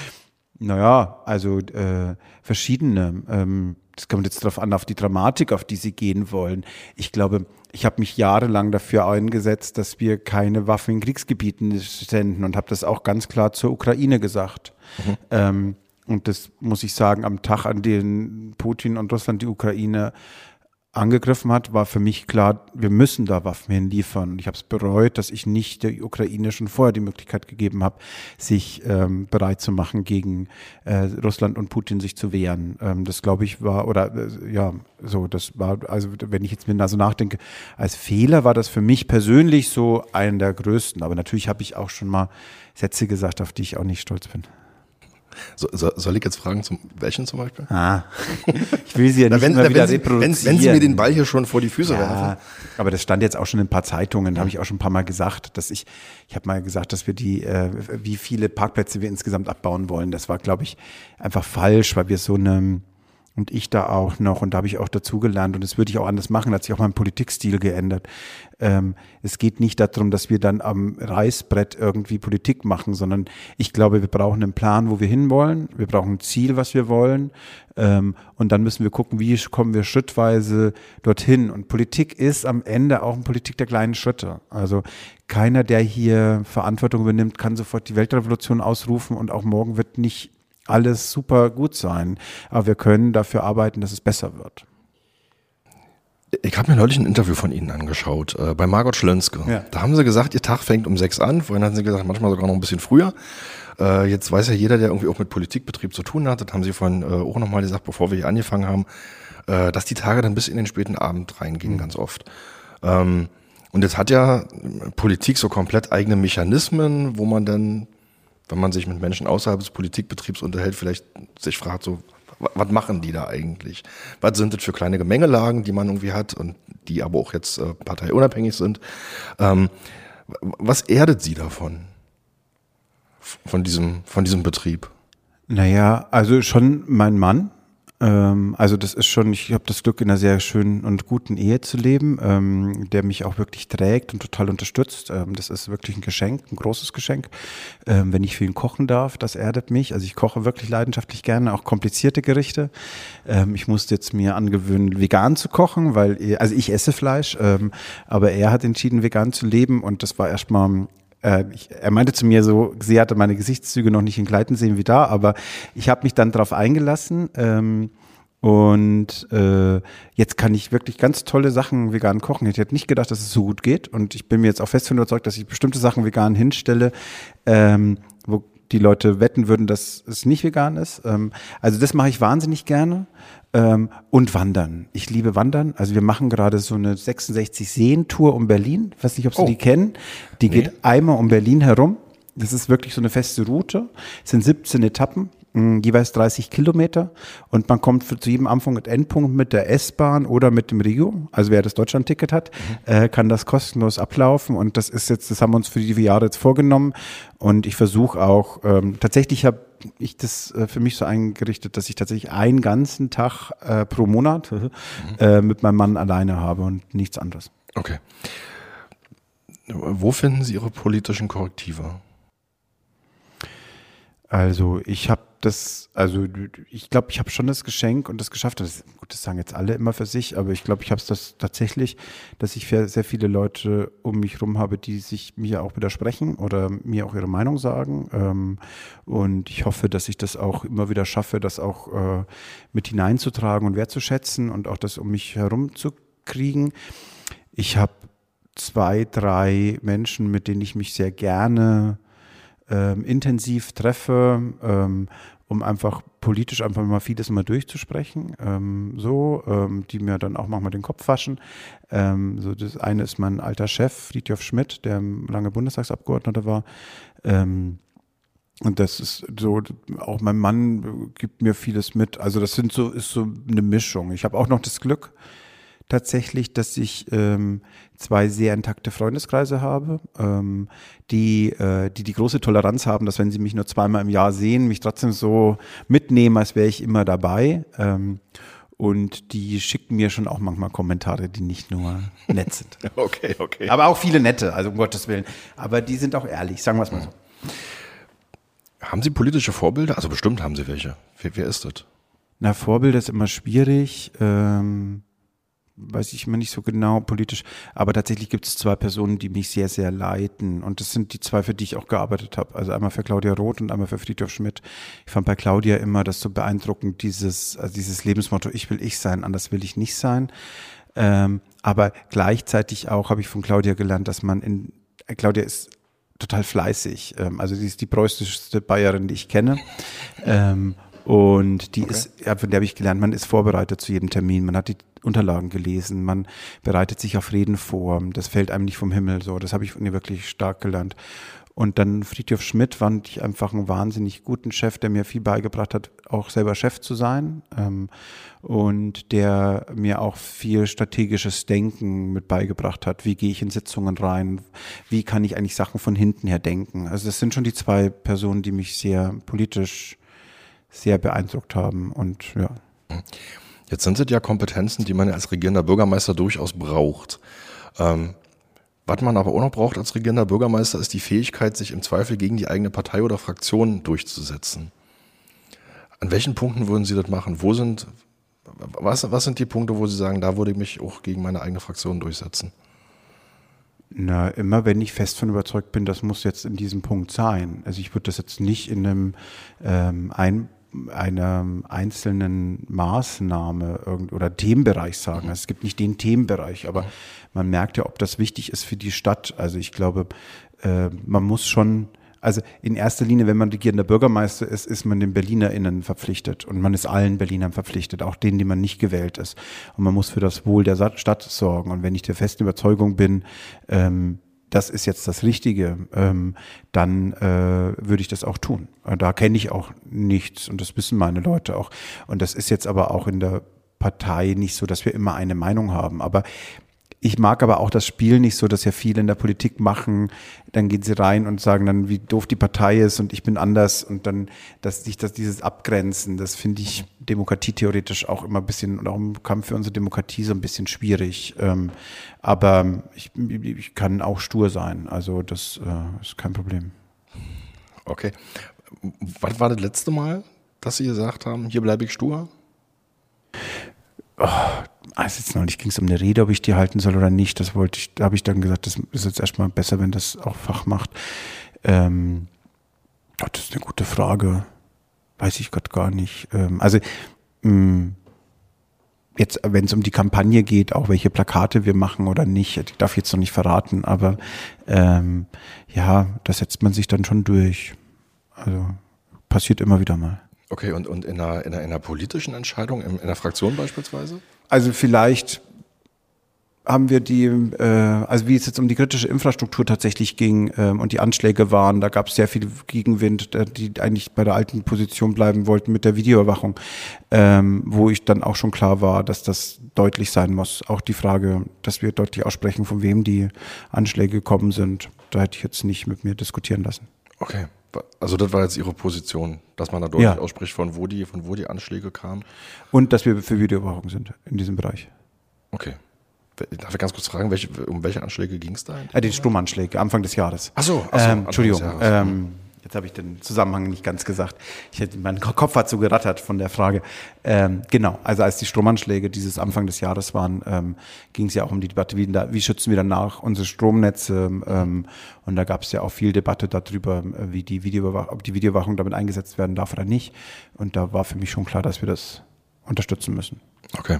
B: Naja, also äh, verschiedene. Ähm, das kommt jetzt darauf an, auf die Dramatik, auf die sie gehen wollen. Ich glaube, ich habe mich jahrelang dafür eingesetzt, dass wir keine Waffen in Kriegsgebieten senden und habe das auch ganz klar zur Ukraine gesagt. Mhm. Ähm, und das muss ich sagen, am Tag, an dem Putin und Russland die Ukraine angegriffen hat, war für mich klar, wir müssen da Waffen hinliefern. Und ich habe es bereut, dass ich nicht der Ukraine schon vorher die Möglichkeit gegeben habe, sich ähm, bereit zu machen, gegen äh, Russland und Putin sich zu wehren. Ähm, das glaube ich war, oder äh, ja, so, das war, also wenn ich jetzt mir da so nachdenke, als Fehler war das für mich persönlich so einer der größten. Aber natürlich habe ich auch schon mal Sätze gesagt, auf die ich auch nicht stolz bin.
A: So, so, soll ich jetzt fragen, zum welchen zum Beispiel?
B: Ah, ich will sie ja nicht
A: Na, wenn,
B: immer
A: na,
B: wieder
A: wenn, sie,
B: reproduzieren.
A: wenn, wenn Sie mir den Ball hier schon vor die Füße
B: ja,
A: werfen.
B: Aber das stand jetzt auch schon in ein paar Zeitungen, da habe ich auch schon ein paar Mal gesagt, dass ich, ich habe mal gesagt, dass wir die, äh, wie viele Parkplätze wir insgesamt abbauen wollen. Das war, glaube ich, einfach falsch, weil wir so eine, und ich da auch noch, und da habe ich auch dazugelernt und das würde ich auch anders machen, da hat sich auch mein Politikstil geändert. Ähm, es geht nicht darum, dass wir dann am Reißbrett irgendwie Politik machen, sondern ich glaube, wir brauchen einen Plan, wo wir hinwollen, wir brauchen ein Ziel, was wir wollen, ähm, und dann müssen wir gucken, wie kommen wir schrittweise dorthin. Und Politik ist am Ende auch eine Politik der kleinen Schritte. Also keiner, der hier Verantwortung übernimmt, kann sofort die Weltrevolution ausrufen und auch morgen wird nicht alles super gut sein, aber wir können dafür arbeiten, dass es besser wird.
A: Ich habe mir neulich ein Interview von Ihnen angeschaut, äh, bei Margot Schlönske. Ja. Da haben Sie gesagt, Ihr Tag fängt um sechs an, vorhin hatten Sie gesagt, manchmal sogar noch ein bisschen früher. Äh, jetzt weiß ja jeder, der irgendwie auch mit Politikbetrieb zu tun hat, das haben Sie vorhin äh, auch nochmal gesagt, bevor wir hier angefangen haben, äh, dass die Tage dann bis in den späten Abend reingehen, mhm. ganz oft. Ähm, und jetzt hat ja Politik so komplett eigene Mechanismen, wo man dann, wenn man sich mit Menschen außerhalb des Politikbetriebs unterhält, vielleicht sich fragt, so, was machen die da eigentlich? Was sind das für kleine Gemengelagen, die man irgendwie hat und die aber auch jetzt äh, parteiunabhängig sind? Ähm, was erdet Sie davon? Von diesem, von diesem Betrieb?
B: Naja, also schon mein Mann, Ähm, also das ist schon, ich habe das Glück, in einer sehr schönen und guten Ehe zu leben, ähm, der mich auch wirklich trägt und total unterstützt. Ähm, das ist wirklich ein Geschenk, ein großes Geschenk. Ähm, wenn ich für ihn kochen darf, das erdet mich. Also ich koche wirklich leidenschaftlich gerne, auch komplizierte Gerichte. Ähm, ich musste jetzt mir angewöhnen, vegan zu kochen, weil, also ich esse Fleisch, ähm, aber er hat entschieden, vegan zu leben und das war erstmal Ich, er meinte zu mir so, sie hatte meine Gesichtszüge noch nicht in Gleiten sehen wie da, aber ich habe mich dann darauf eingelassen ähm, und äh, jetzt kann ich wirklich ganz tolle Sachen vegan kochen. Ich hätte nicht gedacht, dass es so gut geht und ich bin mir jetzt auch fest von überzeugt, dass ich bestimmte Sachen vegan hinstelle, ähm, wo die Leute wetten würden, dass es nicht vegan ist. Ähm, also das mache ich wahnsinnig gerne. Ähm, und Wandern. Ich liebe Wandern. Also wir machen gerade so eine sechsundsechzig Seen-Tour um Berlin. Ich weiß nicht, ob Sie oh. die kennen. Die nee. geht einmal um Berlin herum. Das ist wirklich so eine feste Route. Es sind siebzehn Etappen, mh, jeweils dreißig Kilometer. Und man kommt für, zu jedem Anfang und Endpunkt mit der S-Bahn oder mit dem Regio. Also wer das Deutschland-Ticket hat, mhm. äh, kann das kostenlos ablaufen. Und das ist jetzt, das haben wir uns für die Jahre jetzt vorgenommen. Und ich versuche auch, ähm, tatsächlich habe ich das äh, für mich so eingerichtet, dass ich tatsächlich einen ganzen Tag äh, pro Monat mhm. äh, mit meinem Mann alleine habe und nichts anderes.
A: Okay. Wo finden Sie Ihre politischen Korrektive?
B: Also ich habe das, also ich glaube, ich habe schon das Geschenk und das geschafft. Das, gut, das sagen jetzt alle immer für sich, aber ich glaube, ich habe es das tatsächlich, dass ich sehr viele Leute um mich herum habe, die sich mir auch widersprechen oder mir auch ihre Meinung sagen. Ähm, und ich hoffe, dass ich das auch immer wieder schaffe, das auch äh, mit hineinzutragen und wertzuschätzen und auch das um mich herum zu kriegen. Ich habe zwei, drei Menschen, mit denen ich mich sehr gerne Ähm, intensiv treffe, ähm, um einfach politisch einfach mal vieles mal durchzusprechen, ähm, so, ähm, die mir dann auch manchmal den Kopf waschen. Ähm, so das eine ist mein alter Chef, Fridtjof Schmidt, der lange Bundestagsabgeordneter war. Ähm, und das ist so, auch mein Mann gibt mir vieles mit. Also das sind so, ist so eine Mischung. Ich habe auch noch das Glück, tatsächlich, dass ich ähm, zwei sehr intakte Freundeskreise habe, ähm, die, äh, die die große Toleranz haben, dass wenn sie mich nur zweimal im Jahr sehen, mich trotzdem so mitnehmen, als wäre ich immer dabei. Ähm, und die schicken mir schon auch manchmal Kommentare, die nicht nur nett sind.
A: Okay, okay.
B: Aber auch viele nette, also um Gottes Willen. Aber die sind auch ehrlich, sagen wir es mal so.
A: Haben Sie politische Vorbilder? Also bestimmt haben Sie welche. Wer, wer ist das?
B: Na, Vorbilder ist immer schwierig. Ähm, weiß ich immer nicht so genau politisch, aber tatsächlich gibt es zwei Personen, die mich sehr, sehr leiten und das sind die zwei, für die ich auch gearbeitet habe. Also einmal für Claudia Roth und einmal für Fridtjof Schmidt. Ich fand bei Claudia immer das so beeindruckend, dieses, also dieses Lebensmotto, ich will ich sein, anders will ich nicht sein. Ähm, aber gleichzeitig auch habe ich von Claudia gelernt, dass man in, Claudia ist total fleißig, ähm, also sie ist die preußischste Bayerin, die ich kenne. ähm, Und die okay. ist, ja, von der habe ich gelernt, man ist vorbereitet zu jedem Termin, man hat die Unterlagen gelesen, man bereitet sich auf Reden vor, das fällt einem nicht vom Himmel, so, das habe ich von ihr wirklich stark gelernt. Und dann Fridtjof Schmidt fand ich einfach einen wahnsinnig guten Chef, der mir viel beigebracht hat, auch selber Chef zu sein, ähm, und der mir auch viel strategisches Denken mit beigebracht hat. Wie gehe ich in Sitzungen rein? Wie kann ich eigentlich Sachen von hinten her denken? Also das sind schon die zwei Personen, die mich sehr politisch sehr beeindruckt haben und ja.
A: Jetzt sind es ja Kompetenzen, die man als regierender Bürgermeister durchaus braucht. Ähm, was man aber auch noch braucht als regierender Bürgermeister, ist die Fähigkeit, sich im Zweifel gegen die eigene Partei oder Fraktion durchzusetzen. An welchen Punkten würden Sie das machen? Wo sind, was, was sind die Punkte, wo Sie sagen, da würde ich mich auch gegen meine eigene Fraktion durchsetzen?
B: Na, immer wenn ich fest von überzeugt bin, das muss jetzt in diesem Punkt sein. Also ich würde das jetzt nicht in einem ähm, ein einer einzelnen Maßnahme irgend, oder Themenbereich sagen. Also es gibt nicht den Themenbereich, aber man merkt ja, ob das wichtig ist für die Stadt. Also ich glaube, äh, man muss schon, also in erster Linie, wenn man regierender Bürgermeister ist, ist man den BerlinerInnen verpflichtet und man ist allen Berlinern verpflichtet, auch denen, die man nicht gewählt ist. Und man muss für das Wohl der Stadt sorgen. Und wenn ich der festen Überzeugung bin, ähm, das ist jetzt das Richtige, ähm, dann äh, würde ich das auch tun. Da kenne ich auch nichts und das wissen meine Leute auch. Und das ist jetzt aber auch in der Partei nicht so, dass wir immer eine Meinung haben. Aber Ich mag aber auch das Spiel nicht so, dass ja viele in der Politik machen, dann gehen sie rein und sagen dann, wie doof die Partei ist und ich bin anders und dann, dass sich das dieses Abgrenzen, das finde ich demokratietheoretisch auch immer ein bisschen und auch im Kampf für unsere Demokratie so ein bisschen schwierig. Ähm, aber ich, ich kann auch stur sein, also das äh, ist kein Problem.
A: Okay. Wann war das letzte Mal, dass Sie gesagt haben, hier bleibe ich stur?
B: Oh, also jetzt neulich ging es um eine Rede, ob ich die halten soll oder nicht. Das wollte ich, da habe ich dann gesagt, das ist jetzt erstmal besser, wenn das auch Fach macht. Ähm, oh, das ist eine gute Frage. Weiß ich gerade gar nicht. Ähm, also mh, jetzt, wenn es um die Kampagne geht, auch welche Plakate wir machen oder nicht, ich darf jetzt noch nicht verraten, aber ähm, ja, da setzt man sich dann schon durch. Also passiert immer wieder mal.
A: Okay, und, und in, einer, in, einer, in einer politischen Entscheidung, in, in einer Fraktion beispielsweise?
B: Also vielleicht haben wir die, äh, also wie es jetzt um die kritische Infrastruktur tatsächlich ging ähm, und die Anschläge waren, da gab es sehr viel Gegenwind, die eigentlich bei der alten Position bleiben wollten mit der Videoüberwachung, ähm, wo ich dann auch schon klar war, dass das deutlich sein muss. Auch die Frage, dass wir deutlich aussprechen, von wem die Anschläge gekommen sind, da hätte ich jetzt nicht mit mir diskutieren lassen.
A: Okay. Also das war jetzt Ihre Position, dass man da deutlich
B: ja.
A: ausspricht, von wo die, von wo die Anschläge kamen.
B: Und dass wir für Videoüberwachung sind in diesem Bereich.
A: Okay. Darf ich ganz kurz fragen, welche, um welche Anschläge ging es da?
B: Äh, die Stromanschläge, Anfang des Jahres.
A: Ach so, ach so
B: ähm, Entschuldigung.
A: Anfang des Jahres.
B: Ähm, jetzt habe ich den Zusammenhang nicht ganz gesagt. Ich hätte, mein Kopf hat so gerattert von der Frage. Ähm, genau, also als die Stromanschläge dieses Anfang des Jahres waren, ähm, ging es ja auch um die Debatte, wie, wie schützen wir danach unsere Stromnetze. Ähm, und da gab es ja auch viel Debatte darüber, wie die Videoüberwachung, ob die Videoüberwachung damit eingesetzt werden darf oder nicht. Und da war für mich schon klar, dass wir das unterstützen müssen.
A: Okay.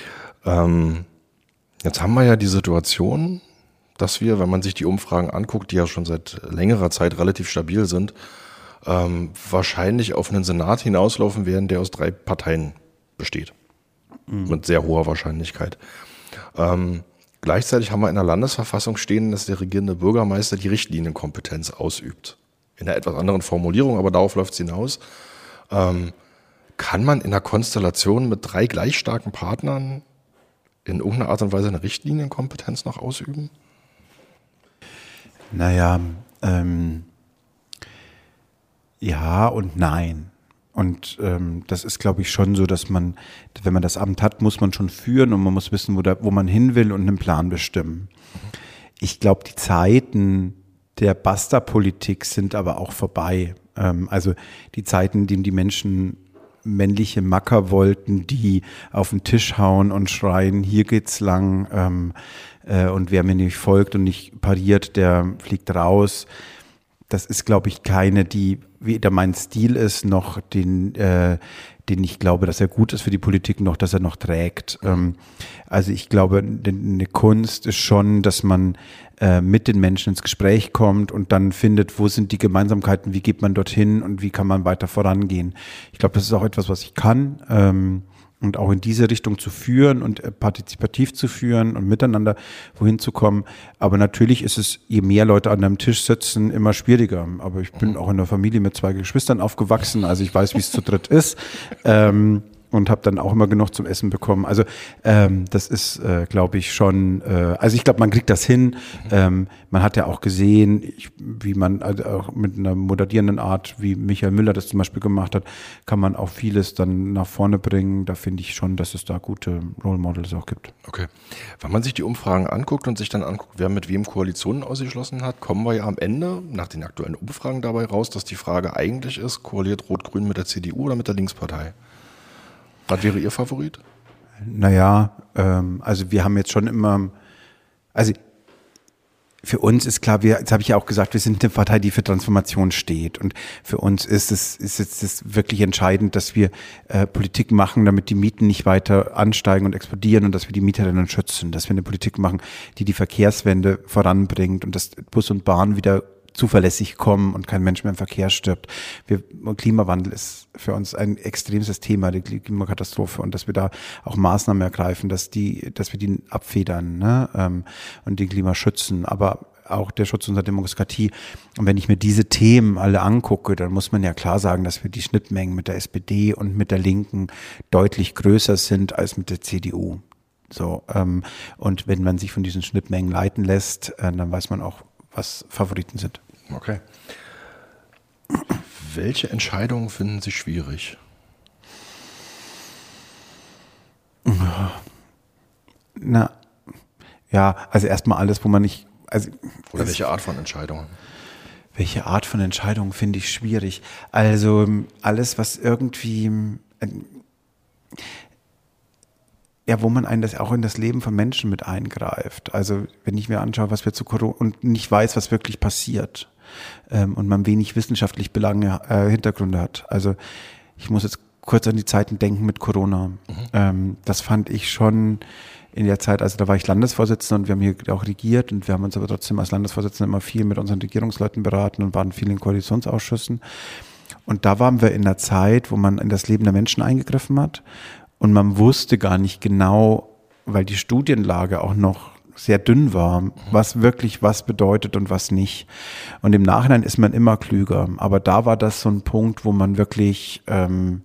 A: Ähm, jetzt haben wir ja die Situation, dass wir, wenn man sich die Umfragen anguckt, die ja schon seit längerer Zeit relativ stabil sind, ähm, wahrscheinlich auf einen Senat hinauslaufen werden, der aus drei Parteien besteht. Mhm. Mit sehr hoher Wahrscheinlichkeit. Ähm, gleichzeitig haben wir in der Landesverfassung stehen, dass der regierende Bürgermeister die Richtlinienkompetenz ausübt. In einer etwas anderen Formulierung, aber darauf läuft es hinaus. Ähm, kann man in einer Konstellation mit drei gleich starken Partnern in irgendeiner Art und Weise eine Richtlinienkompetenz noch ausüben?
B: Naja, ähm, ja und nein. Und ähm, das ist, glaube ich, schon so, dass man, wenn man das Amt hat, muss man schon führen und man muss wissen, wo, da, wo man hin will und einen Plan bestimmen. Ich glaube, die Zeiten der Basta-Politik sind aber auch vorbei. Ähm, also die Zeiten, in denen die Menschen männliche Macker wollten, die auf den Tisch hauen und schreien, hier geht's lang, ähm, äh, und wer mir nicht folgt und nicht pariert, der fliegt raus. Das ist, glaube ich, keine, die weder mein Stil ist, noch den, äh, den ich glaube, dass er gut ist für die Politik, noch dass er noch trägt. Ähm, also ich glaube, eine Kunst ist schon, dass man äh, mit den Menschen ins Gespräch kommt und dann findet, wo sind die Gemeinsamkeiten, wie geht man dorthin und wie kann man weiter vorangehen. Ich glaube, das ist auch etwas, was ich kann. Ähm, und auch in diese Richtung zu führen und partizipativ zu führen und miteinander wohin zu kommen. Aber natürlich ist es, je mehr Leute an einem Tisch sitzen, immer schwieriger. Aber ich bin auch in einer Familie mit zwei Geschwistern aufgewachsen, also ich weiß, wie es zu dritt ist. Ähm, und habe dann auch immer genug zum Essen bekommen. Also ähm, das ist, äh, glaube ich, schon, äh, also ich glaube, man kriegt das hin. Ähm, man hat ja auch gesehen, ich, wie man also auch mit einer moderierenden Art, wie Michael Müller das zum Beispiel gemacht hat, kann man auch vieles dann nach vorne bringen. Da finde ich schon, dass es da gute Role Models auch gibt.
A: Okay. Wenn man sich die Umfragen anguckt und sich dann anguckt, wer mit wem Koalitionen ausgeschlossen hat, kommen wir ja am Ende nach den aktuellen Umfragen dabei raus, dass die Frage eigentlich ist, koaliert Rot-Grün mit der C D U oder mit der Linkspartei? Was wäre Ihr Favorit?
B: Naja, ähm, also wir haben jetzt schon immer, also für uns ist klar, wir, jetzt habe ich ja auch gesagt, wir sind eine Partei, die für Transformation steht. Und für uns ist es ist jetzt ist wirklich entscheidend, dass wir äh, Politik machen, damit die Mieten nicht weiter ansteigen und explodieren und dass wir die Mieterinnen schützen, dass wir eine Politik machen, die die Verkehrswende voranbringt und dass Bus und Bahn wieder zuverlässig kommen und kein Mensch mehr im Verkehr stirbt. Wir, Klimawandel ist für uns ein extremes Thema, die Klimakatastrophe, und dass wir da auch Maßnahmen ergreifen, dass die, dass wir die abfedern, ne, ähm, und den Klima schützen, aber auch der Schutz unserer Demokratie. Und wenn ich mir diese Themen alle angucke, dann muss man ja klar sagen, dass wir die Schnittmengen mit der S P D und mit der Linken deutlich größer sind als mit der C D U. So, ähm, und wenn man sich von diesen Schnittmengen leiten lässt, äh, dann weiß man auch, was Favoriten sind.
A: Okay. Welche Entscheidungen finden Sie schwierig?
B: Na, ja, also erstmal alles, wo man nicht, also.
A: Oder welche Art von Entscheidungen?
B: Welche Art von Entscheidungen finde ich schwierig? Also alles, was irgendwie, äh, ja, wo man einen das auch in das Leben von Menschen mit eingreift. Also wenn ich mir anschaue, was wir zu Corona und nicht weiß, was wirklich passiert ähm, und man wenig wissenschaftlich Belange, äh, Hintergründe hat. Also ich muss jetzt kurz an die Zeiten denken mit Corona. Mhm. Ähm, das fand ich schon in der Zeit, also da war ich Landesvorsitzender und wir haben hier auch regiert und wir haben uns aber trotzdem als Landesvorsitzender immer viel mit unseren Regierungsleuten beraten und waren viel in Koalitionsausschüssen. Und da waren wir in der Zeit, wo man in das Leben der Menschen eingegriffen hat. Und man wusste gar nicht genau, weil die Studienlage auch noch sehr dünn war, was wirklich was bedeutet und was nicht. Und im Nachhinein ist man immer klüger. Aber da war das so ein Punkt, wo man wirklich, ähm,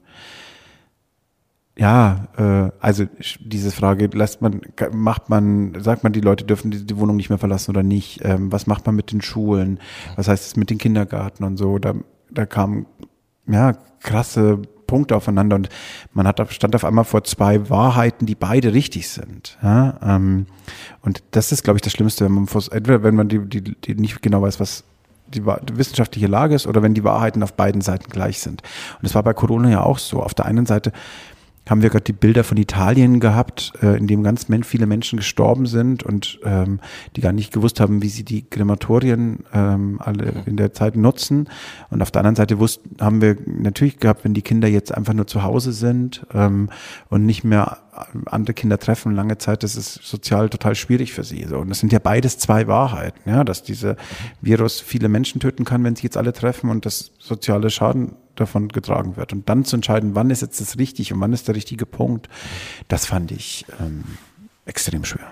B: ja, äh, also diese Frage, lässt man, macht man, sagt man, die Leute dürfen die, die Wohnung nicht mehr verlassen oder nicht? Ähm, was macht man mit den Schulen? Was heißt es mit den Kindergärten und so? Da, da kamen, ja, krasse Punkte aufeinander und man hat, stand auf einmal vor zwei Wahrheiten, die beide richtig sind. Ja, ähm, und das ist, glaube ich, das Schlimmste, wenn man vor, entweder wenn man die, die, die nicht genau weiß, was die, die wissenschaftliche Lage ist oder wenn die Wahrheiten auf beiden Seiten gleich sind. Und das war bei Corona ja auch so. Auf der einen Seite haben wir gerade die Bilder von Italien gehabt, äh, in dem ganz viele Menschen gestorben sind und ähm, die gar nicht gewusst haben, wie sie die Krematorien ähm, alle in der Zeit nutzen. Und auf der anderen Seite wussten, haben wir natürlich gehabt, wenn die Kinder jetzt einfach nur zu Hause sind ähm, und nicht mehr andere Kinder treffen lange Zeit, das ist sozial total schwierig für sie. So. Und das sind ja beides zwei Wahrheiten, ja, dass dieser Virus viele Menschen töten kann, wenn sie jetzt alle treffen und das soziale Schaden davon getragen wird. Und dann zu entscheiden, wann ist jetzt das richtig und wann ist der richtige Punkt, das fand ich ähm, extrem schwer.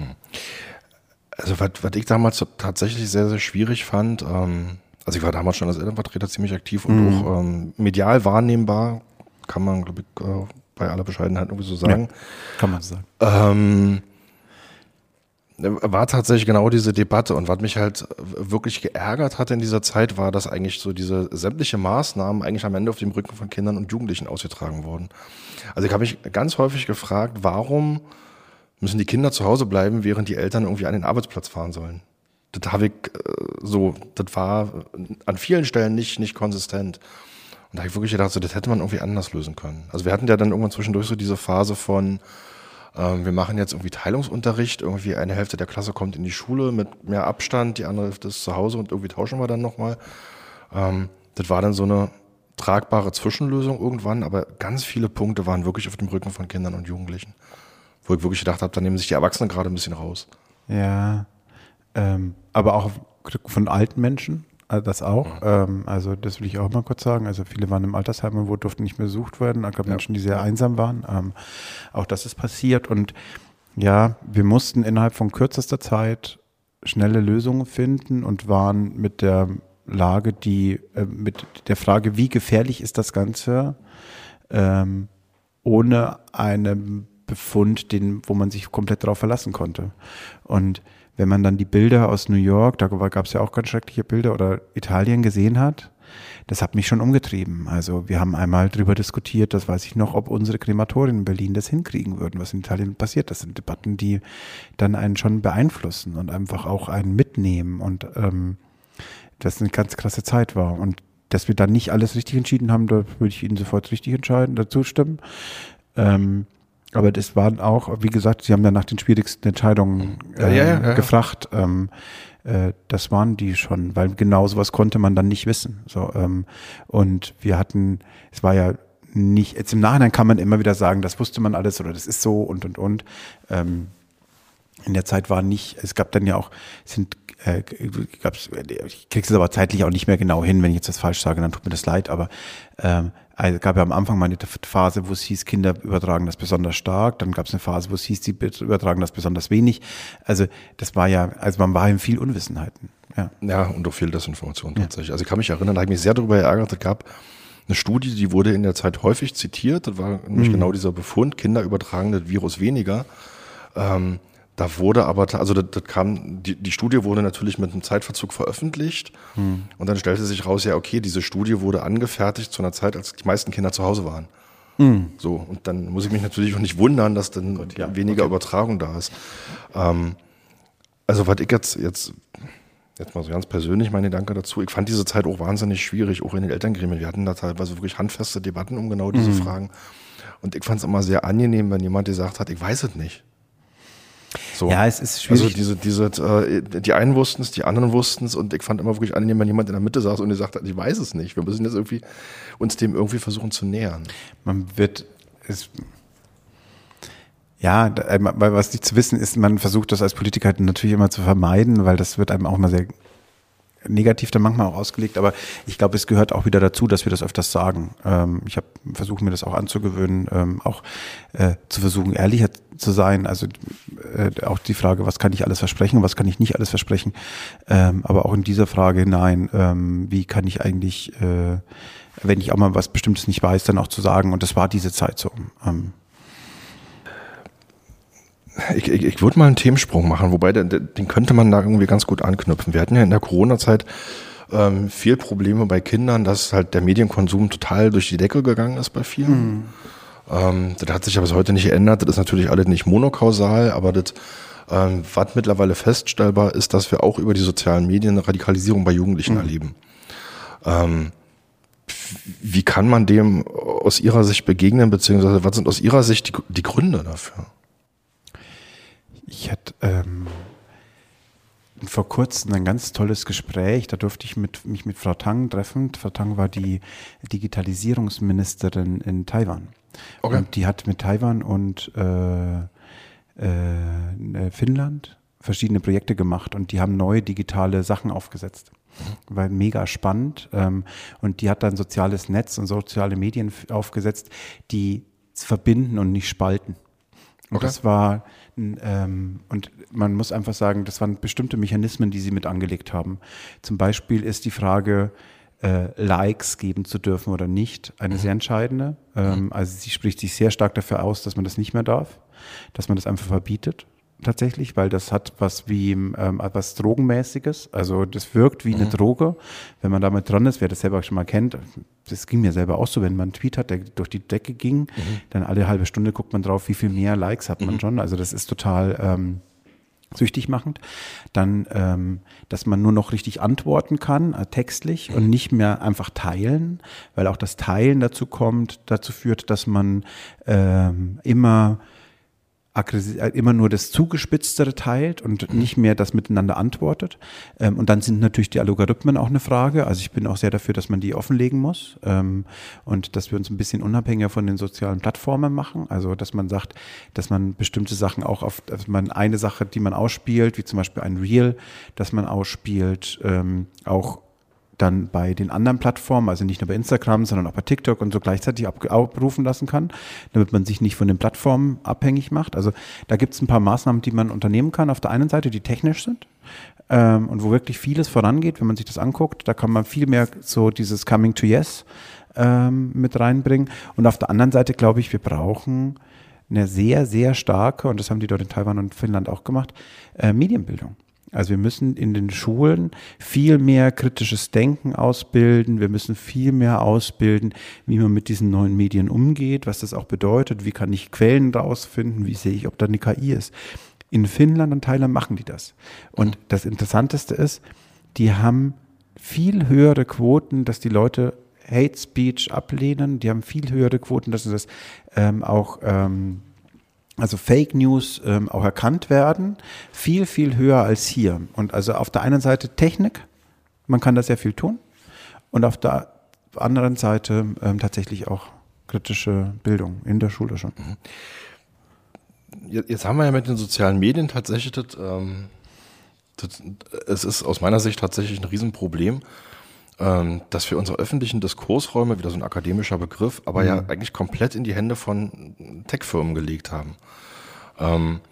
A: Also was, was ich damals tatsächlich sehr, sehr schwierig fand, ähm, also ich war damals schon als Elternvertreter ziemlich aktiv und mhm. auch ähm, medial wahrnehmbar, kann man, glaube ich, äh, bei aller Bescheidenheit irgendwie so sagen.
B: Ja, kann man sagen.
A: Ähm, war tatsächlich genau diese Debatte und was mich halt wirklich geärgert hatte in dieser Zeit war, dass eigentlich so diese sämtliche Maßnahmen eigentlich am Ende auf dem Rücken von Kindern und Jugendlichen ausgetragen wurden. Also ich habe mich ganz häufig gefragt, warum müssen die Kinder zu Hause bleiben, während die Eltern irgendwie an den Arbeitsplatz fahren sollen? Das habe ich so, das war an vielen Stellen nicht, nicht konsistent. Und da habe ich wirklich gedacht, so, das hätte man irgendwie anders lösen können. Also wir hatten ja dann irgendwann zwischendurch so diese Phase von, ähm, wir machen jetzt irgendwie Teilungsunterricht, irgendwie eine Hälfte der Klasse kommt in die Schule mit mehr Abstand, die andere Hälfte ist zu Hause und irgendwie tauschen wir dann nochmal. Ähm, das war dann so eine tragbare Zwischenlösung irgendwann, aber ganz viele Punkte waren wirklich auf dem Rücken von Kindern und Jugendlichen. Wo ich wirklich gedacht habe, da nehmen sich die Erwachsenen gerade ein bisschen raus.
B: Ja, ähm, aber auch von alten Menschen? Also das auch. Ja. Ähm, also das will ich auch mal kurz sagen. Also viele waren im Altersheim und wo durften nicht mehr besucht werden. Es gab ja. Menschen, die sehr einsam waren. Ähm, auch das ist passiert. Und ja, wir mussten innerhalb von kürzester Zeit schnelle Lösungen finden und waren mit der Lage, die äh, mit der Frage, wie gefährlich ist das Ganze, ähm, ohne einen Befund, den, wo man sich komplett darauf verlassen konnte. Und wenn man dann die Bilder aus New York, da gab es ja auch ganz schreckliche Bilder, oder Italien gesehen hat, das hat mich schon umgetrieben. Also wir haben einmal drüber diskutiert, das weiß ich noch, ob unsere Krematorien in Berlin das hinkriegen würden, was in Italien passiert. Das sind Debatten, die dann einen schon beeinflussen und einfach auch einen mitnehmen und ähm, das eine ganz krasse Zeit war. Und dass wir dann nicht alles richtig entschieden haben, da würde ich Ihnen sofort richtig entscheiden, dazu stimmen. Ähm, Aber das waren auch, wie gesagt, Sie haben ja nach den schwierigsten Entscheidungen äh, ja, ja, ja, ja. gefragt. Ähm, äh, das waren die schon, weil genau sowas konnte man dann nicht wissen. So, ähm, und wir hatten, es war ja nicht, jetzt im Nachhinein kann man immer wieder sagen, das wusste man alles oder das ist so und und und. Ähm, in der Zeit war nicht, es gab dann ja auch, es sind, äh, gab's, ich krieg's es aber zeitlich auch nicht mehr genau hin, wenn ich jetzt das falsch sage, dann tut mir das leid, aber ähm, also es gab ja am Anfang mal eine Phase, wo es hieß, Kinder übertragen das besonders stark, dann gab es eine Phase, wo es hieß, die übertragen das besonders wenig. Also das war ja, also man war in viel Unwissenheiten. Ja,
A: ja und auch viel Desinformation tatsächlich. Ja. Also ich kann mich erinnern, da habe ich mich sehr darüber geärgert, es gab eine Studie, die wurde in der Zeit häufig zitiert, das war nämlich mhm. genau dieser Befund, Kinder übertragen das Virus weniger. Ähm, da wurde aber, also das, das kam, die, die Studie wurde natürlich mit einem Zeitverzug veröffentlicht hm. und dann stellte sich raus, ja okay, diese Studie wurde angefertigt zu einer Zeit, als die meisten Kinder zu Hause waren. Hm. So, und dann muss ich mich natürlich auch nicht wundern, dass dann Gut, ja. weniger okay. Übertragung da ist. Ähm, also was ich jetzt, jetzt, jetzt mal so ganz persönlich mein Gedanke dazu, ich fand diese Zeit auch wahnsinnig schwierig, auch in den Elterngremien. Wir hatten da teilweise wirklich handfeste Debatten um genau diese hm. Fragen. Und ich fand es immer sehr angenehm, wenn jemand gesagt hat, ich weiß es nicht. So.
B: Ja, es ist schwierig.
A: Also diese, diese, äh, die einen wussten es, die anderen wussten es und ich fand immer wirklich angenehm, wenn jemand in der Mitte saß und gesagt hat, ich weiß es nicht. Wir müssen jetzt irgendwie uns dem irgendwie versuchen zu nähern.
B: Man wird es ja, weil was nicht zu wissen ist, man versucht das als Politiker natürlich immer zu vermeiden, weil das wird einem auch mal sehr negativ dann manchmal auch ausgelegt, aber ich glaube, es gehört auch wieder dazu, dass wir das öfters sagen. Ähm, ich habe versucht, mir das auch anzugewöhnen, ähm, auch äh, zu versuchen, ehrlicher zu sein. Also äh, auch die Frage, was kann ich alles versprechen, was kann ich nicht alles versprechen, ähm, aber auch in dieser Frage hinein, ähm, wie kann ich eigentlich, äh, wenn ich auch mal was Bestimmtes nicht weiß, dann auch zu sagen, und das war diese Zeit so. Ähm,
A: Ich, ich, ich würde mal einen Themensprung machen, wobei den, den könnte man da irgendwie ganz gut anknüpfen. Wir hatten ja in der Corona-Zeit ähm, viel Probleme bei Kindern, dass halt der Medienkonsum total durch die Decke gegangen ist bei vielen. Mhm. Ähm, das hat sich aber bis heute nicht geändert. Das ist natürlich alles nicht monokausal, aber das, ähm, was mittlerweile feststellbar ist, dass wir auch über die sozialen Medien eine Radikalisierung bei Jugendlichen mhm. erleben. Ähm, wie kann man dem aus Ihrer Sicht begegnen, beziehungsweise was sind aus Ihrer Sicht die, die Gründe dafür?
B: Ich hatte ähm, vor kurzem ein ganz tolles Gespräch, da durfte ich mit, mich mit Frau Tang treffen. Frau Tang war die Digitalisierungsministerin in Taiwan. Okay. Und die hat mit Taiwan und äh, äh, Finnland verschiedene Projekte gemacht und die haben neue digitale Sachen aufgesetzt. Mhm. War mega spannend. Ähm, und die hat dann soziales Netz und soziale Medien aufgesetzt, die verbinden und nicht spalten. Und okay. das war, ähm, und man muss einfach sagen, das waren bestimmte Mechanismen, die sie mit angelegt haben. Zum Beispiel ist die Frage, äh, Likes geben zu dürfen oder nicht, eine sehr entscheidende. Ähm, also sie spricht sich sehr stark dafür aus, dass man das nicht mehr darf, dass man das einfach verbietet. Tatsächlich, weil das hat was wie ähm, was Drogenmäßiges, also das wirkt wie mhm. eine Droge, wenn man damit dran ist, wer das selber schon mal kennt, das ging mir selber auch so, wenn man einen Tweet hat, der durch die Decke ging, mhm. dann alle halbe Stunde guckt man drauf, wie viel mehr Likes hat man mhm. schon, also das ist total ähm, süchtig machend. Dann, ähm, dass man nur noch richtig antworten kann, äh, textlich mhm. und nicht mehr einfach teilen, weil auch das Teilen dazu kommt, dazu führt, dass man ähm, immer immer nur das Zugespitztere teilt und nicht mehr das miteinander antwortet. Und dann sind natürlich die Algorithmen auch eine Frage. Also ich bin auch sehr dafür, dass man die offenlegen muss und dass wir uns ein bisschen unabhängiger von den sozialen Plattformen machen. Also dass man sagt, dass man bestimmte Sachen auch auf, dass man eine Sache, die man ausspielt, wie zum Beispiel ein Reel, dass man ausspielt, auch dann bei den anderen Plattformen, also nicht nur bei Instagram, sondern auch bei TikTok und so gleichzeitig abrufen lassen kann, damit man sich nicht von den Plattformen abhängig macht. Also da gibt es ein paar Maßnahmen, die man unternehmen kann. Auf der einen Seite, die technisch sind ähm, und wo wirklich vieles vorangeht, wenn man sich das anguckt. Da kann man viel mehr so dieses Coming to Yes ähm, mit reinbringen. Und auf der anderen Seite glaube ich, wir brauchen eine sehr, sehr starke, und das haben die dort in Taiwan und Finnland auch gemacht, äh, Medienbildung. Also wir müssen in den Schulen viel mehr kritisches Denken ausbilden. Wir müssen viel mehr ausbilden, wie man mit diesen neuen Medien umgeht, was das auch bedeutet. Wie kann ich Quellen rausfinden? Wie sehe ich, ob da eine K I ist? In Finnland und Thailand machen die das. Und das Interessanteste ist, die haben viel höhere Quoten, dass die Leute Hate Speech ablehnen. Die haben viel höhere Quoten, dass sie das ähm, auch ähm, also Fake News ähm, auch erkannt werden, viel, viel höher als hier. Und also auf der einen Seite Technik, man kann da sehr viel tun, und auf der anderen Seite ähm, tatsächlich auch kritische Bildung in der Schule schon.
A: Jetzt haben wir ja mit den sozialen Medien tatsächlich, das, ähm, das, es ist aus meiner Sicht tatsächlich ein Riesenproblem, ähm, dass wir unsere öffentlichen Diskursräume, wieder so ein akademischer Begriff, aber mhm. ja eigentlich komplett in die Hände von Tech-Firmen gelegt haben. Ähm,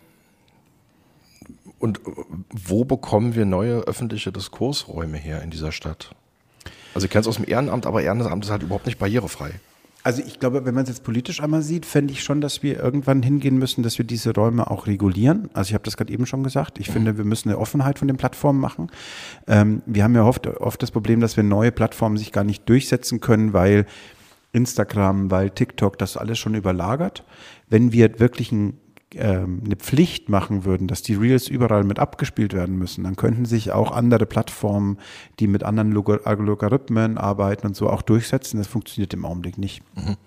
A: und wo bekommen wir neue öffentliche Diskursräume her in dieser Stadt? Also ich kenne es aus dem Ehrenamt, aber Ehrenamt ist halt überhaupt nicht barrierefrei.
B: Also ich glaube, wenn man es jetzt politisch einmal sieht, fände ich schon, dass wir irgendwann hingehen müssen, dass wir diese Räume auch regulieren. Also ich habe das gerade eben schon gesagt. Ich finde, wir müssen eine Offenheit von den Plattformen machen. Ähm, wir haben ja oft, oft das Problem, dass wir neue Plattformen sich gar nicht durchsetzen können, weil Instagram, weil TikTok das alles schon überlagert. Wenn wir wirklich ein eine Pflicht machen würden, dass die Reels überall mit abgespielt werden müssen, dann könnten sich auch andere Plattformen, die mit anderen Logarithmen arbeiten und so auch durchsetzen. Das funktioniert im Augenblick nicht. Mhm.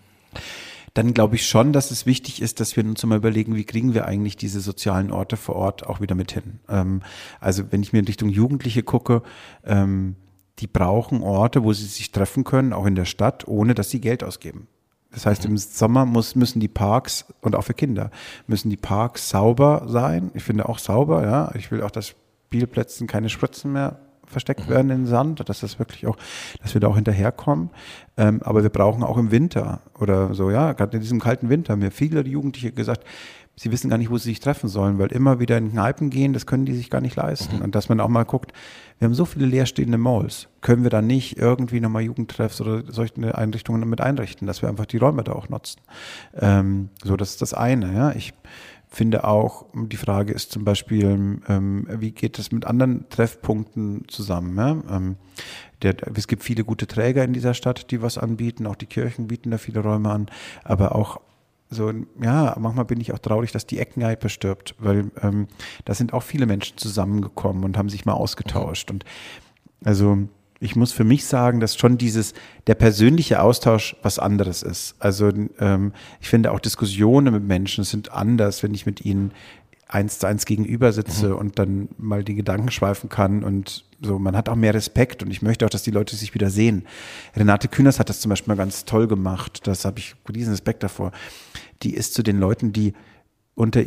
B: Dann glaube ich schon, dass es wichtig ist, dass wir uns mal überlegen, wie kriegen wir eigentlich diese sozialen Orte vor Ort auch wieder mit hin. Ähm, also wenn ich mir in Richtung Jugendliche gucke, ähm, die brauchen Orte, wo sie sich treffen können, auch in der Stadt, ohne dass sie Geld ausgeben. Das heißt, im Sommer muss, müssen die Parks, und auch für Kinder, müssen die Parks sauber sein. Ich finde auch sauber, ja. Ich will auch, dass Spielplätzen keine Spritzen mehr versteckt werden in den Sand, dass das wirklich auch, dass wir da auch hinterherkommen. Ähm, aber wir brauchen auch im Winter oder so, ja, gerade in diesem kalten Winter haben mir viele Jugendliche gesagt, sie wissen gar nicht, wo sie sich treffen sollen, weil immer wieder in Kneipen gehen, das können die sich gar nicht leisten. Mhm. Und dass man auch mal guckt, wir haben so viele leerstehende Malls, können wir da nicht irgendwie nochmal Jugendtreffs oder solche Einrichtungen mit einrichten, dass wir einfach die Räume da auch nutzen. Ähm, so, das ist das eine, ja. Ich finde auch, die Frage ist zum Beispiel, ähm, wie geht es mit anderen Treffpunkten zusammen, ja? Ähm, der, es gibt viele gute Träger in dieser Stadt, die was anbieten, auch die Kirchen bieten da viele Räume an, aber auch so, ja, manchmal bin ich auch traurig, dass die Eckkneipe stirbt, weil ähm, da sind auch viele Menschen zusammengekommen und haben sich mal ausgetauscht. Und also ich muss für mich sagen, dass schon dieses, der persönliche Austausch was anderes ist. Also ähm, ich finde auch Diskussionen mit Menschen sind anders, wenn ich mit ihnen eins zu eins gegenüber sitze mhm. und dann mal die Gedanken schweifen kann und so, man hat auch mehr Respekt und ich möchte auch, dass die Leute sich wieder sehen. Renate Künast hat das zum Beispiel mal ganz toll gemacht, das habe ich riesen Respekt davor. Die ist zu den Leuten, die unter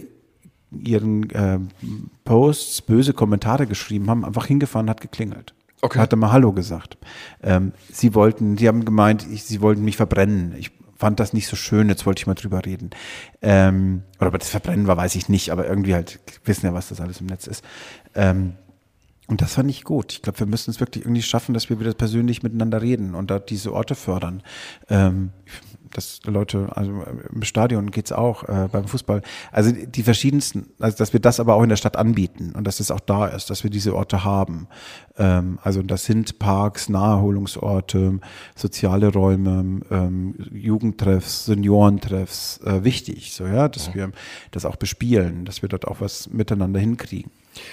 B: ihren äh, Posts böse Kommentare geschrieben haben, einfach hingefahren, hat geklingelt. Okay. Hat mal Hallo gesagt. Ähm, sie wollten, sie haben gemeint, ich, sie wollten mich verbrennen. Ich fand das nicht so schön, jetzt wollte ich mal drüber reden. Ähm, oder ob das Verbrennen war, weiß ich nicht, aber irgendwie halt, wissen ja, was das alles im Netz ist. Ähm, und das fand ich gut. Ich glaube, wir müssen es wirklich irgendwie schaffen, dass wir wieder persönlich miteinander reden und da diese Orte fördern. Ähm, dass Leute, also im Stadion geht's auch, äh, beim Fußball, also die verschiedensten, also dass wir das aber auch in der Stadt anbieten und dass es auch da ist, dass wir diese Orte haben. Ähm, also das sind Parks, Naherholungsorte, soziale Räume, ähm, Jugendtreffs, Seniorentreffs, äh, wichtig, so ja, dass ja. wir das auch bespielen, dass wir dort auch was miteinander hinkriegen.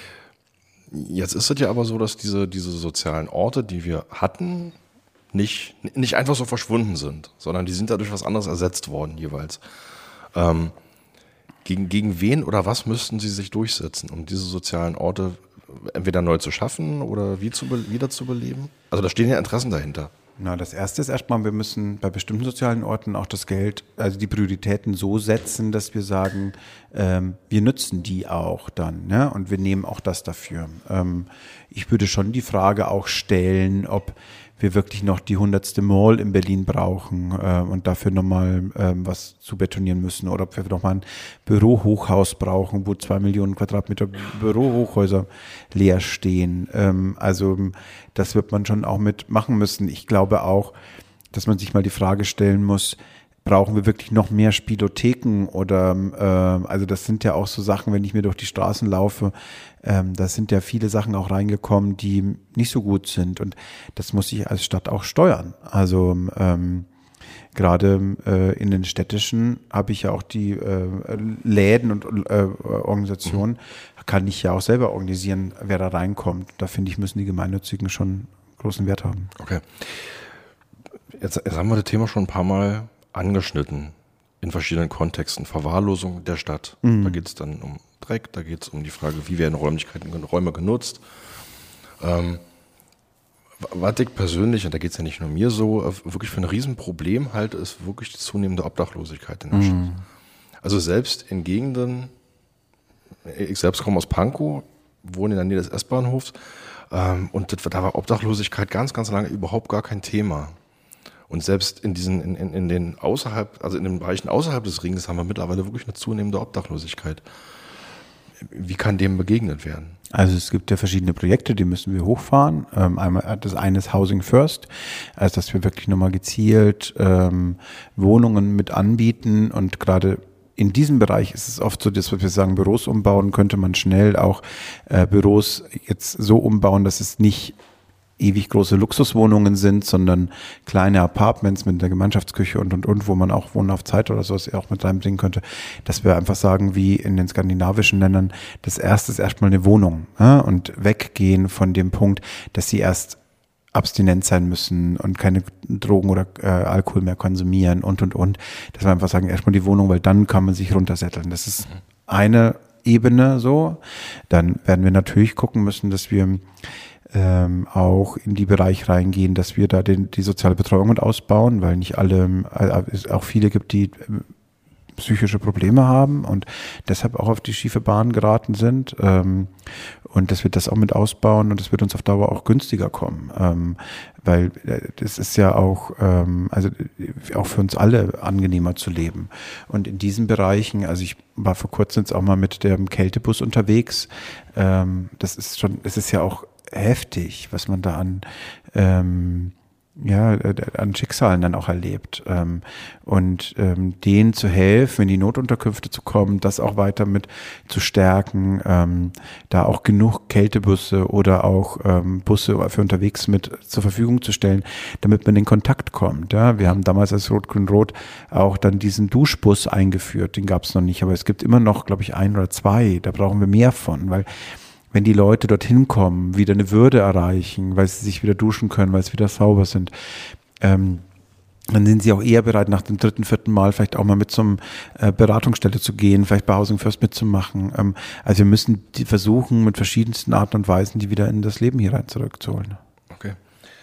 A: Jetzt ist es ja aber so, dass diese, diese sozialen Orte, die wir hatten, nicht, nicht einfach so verschwunden sind, sondern die sind dadurch was anderes ersetzt worden jeweils. Ähm, gegen, gegen wen oder was müssten sie sich durchsetzen, um diese sozialen Orte entweder neu zu schaffen oder wie zu, wieder zu beleben? Also da stehen ja Interessen dahinter.
B: Na, das Erste ist erstmal, wir müssen bei bestimmten sozialen Orten auch das Geld, also die Prioritäten so setzen, dass wir sagen, ähm, wir nutzen die auch dann, ne? Und wir nehmen auch das dafür. Ähm, ich würde schon die Frage auch stellen, ob wir wirklich noch die hundertste Mall in Berlin brauchen äh, und dafür nochmal ähm, was zu betonieren müssen oder ob wir nochmal ein Bürohochhaus brauchen, wo zwei Millionen Quadratmeter Bürohochhäuser leer stehen. Ähm, also das wird man schon auch mitmachen müssen. Ich glaube auch, dass man sich mal die Frage stellen muss, brauchen wir wirklich noch mehr Spielotheken oder äh, also das sind ja auch so Sachen, wenn ich mir durch die Straßen laufe, ähm, da sind ja viele Sachen auch reingekommen, die nicht so gut sind und das muss ich als Stadt auch steuern. Also ähm, gerade äh, in den städtischen habe ich ja auch die äh, Läden und äh, Organisationen, kann ich ja auch selber organisieren, wer da reinkommt. Da finde ich, müssen die Gemeinnützigen schon großen Wert haben.
A: Okay. Jetzt, jetzt haben wir das Thema schon ein paar Mal angeschnitten in verschiedenen Kontexten. Verwahrlosung der Stadt. Mhm. Da geht es dann um Dreck, da geht es um die Frage, wie werden Räumlichkeiten, Räume genutzt. Ähm, was ich persönlich, und da geht es ja nicht nur mir so, wirklich für ein Riesenproblem halte, ist wirklich die zunehmende Obdachlosigkeit in der mhm. Stadt. Also selbst in Gegenden, ich selbst komme aus Pankow, wohne in der Nähe des S-Bahnhofs, ähm, und das, da war Obdachlosigkeit ganz, ganz lange überhaupt gar kein Thema. Und selbst in diesen, in, in, in den außerhalb, also in den Bereichen außerhalb des Ringes haben wir mittlerweile wirklich eine zunehmende Obdachlosigkeit. Wie kann dem begegnet werden?
B: Also es gibt ja verschiedene Projekte, die müssen wir hochfahren. Ähm, einmal das eine ist Housing First, also dass wir wirklich nochmal gezielt ähm, Wohnungen mit anbieten, und gerade in diesem Bereich ist es oft so, dass wir sagen, Büros umbauen, könnte man schnell auch äh, Büros jetzt so umbauen, dass es nicht ewig große Luxuswohnungen sind, sondern kleine Apartments mit einer Gemeinschaftsküche und, und, und, wo man auch Wohnen auf Zeit oder sowas auch mit reinbringen könnte, dass wir einfach sagen, wie in den skandinavischen Ländern, das erste ist erstmal eine Wohnung, ja, und weggehen von dem Punkt, dass sie erst abstinent sein müssen und keine Drogen oder äh, Alkohol mehr konsumieren und, und, und, dass wir einfach sagen, erstmal die Wohnung, weil dann kann man sich runtersetteln. Das ist eine Ebene so. Dann werden wir natürlich gucken müssen, dass wir Ähm, auch in die Bereich reingehen, dass wir da den, die soziale Betreuung mit ausbauen, weil nicht alle, äh, es auch viele gibt, die äh, psychische Probleme haben und deshalb auch auf die schiefe Bahn geraten sind, ähm, und dass wir das auch mit ausbauen, und das wird uns auf Dauer auch günstiger kommen, ähm, weil äh, das ist ja auch, ähm, also äh, auch für uns alle angenehmer zu leben. Und in diesen Bereichen, also ich war vor kurzem jetzt auch mal mit dem Kältebus unterwegs, ähm, das ist schon, es ist ja auch heftig, was man da an, ähm, ja, an Schicksalen dann auch erlebt. Ähm, und ähm, denen zu helfen, in die Notunterkünfte zu kommen, das auch weiter mit zu stärken, ähm, da auch genug Kältebusse oder auch ähm, Busse für unterwegs mit zur Verfügung zu stellen, damit man in Kontakt kommt. Ja? Wir haben damals als Rot-Grün-Rot auch dann diesen Duschbus eingeführt, den gab es noch nicht, aber es gibt immer noch, glaube ich, ein oder zwei, da brauchen wir mehr von, weil wenn die Leute dorthin kommen, wieder eine Würde erreichen, weil sie sich wieder duschen können, weil sie wieder sauber sind, ähm, dann sind sie auch eher bereit, nach dem dritten, vierten Mal vielleicht auch mal mit zum äh, Beratungsstelle zu gehen, vielleicht bei Housing First mitzumachen. Ähm, also wir müssen die versuchen, mit verschiedensten Arten und Weisen, die wieder in das Leben hier rein zurückzuholen.
A: Okay.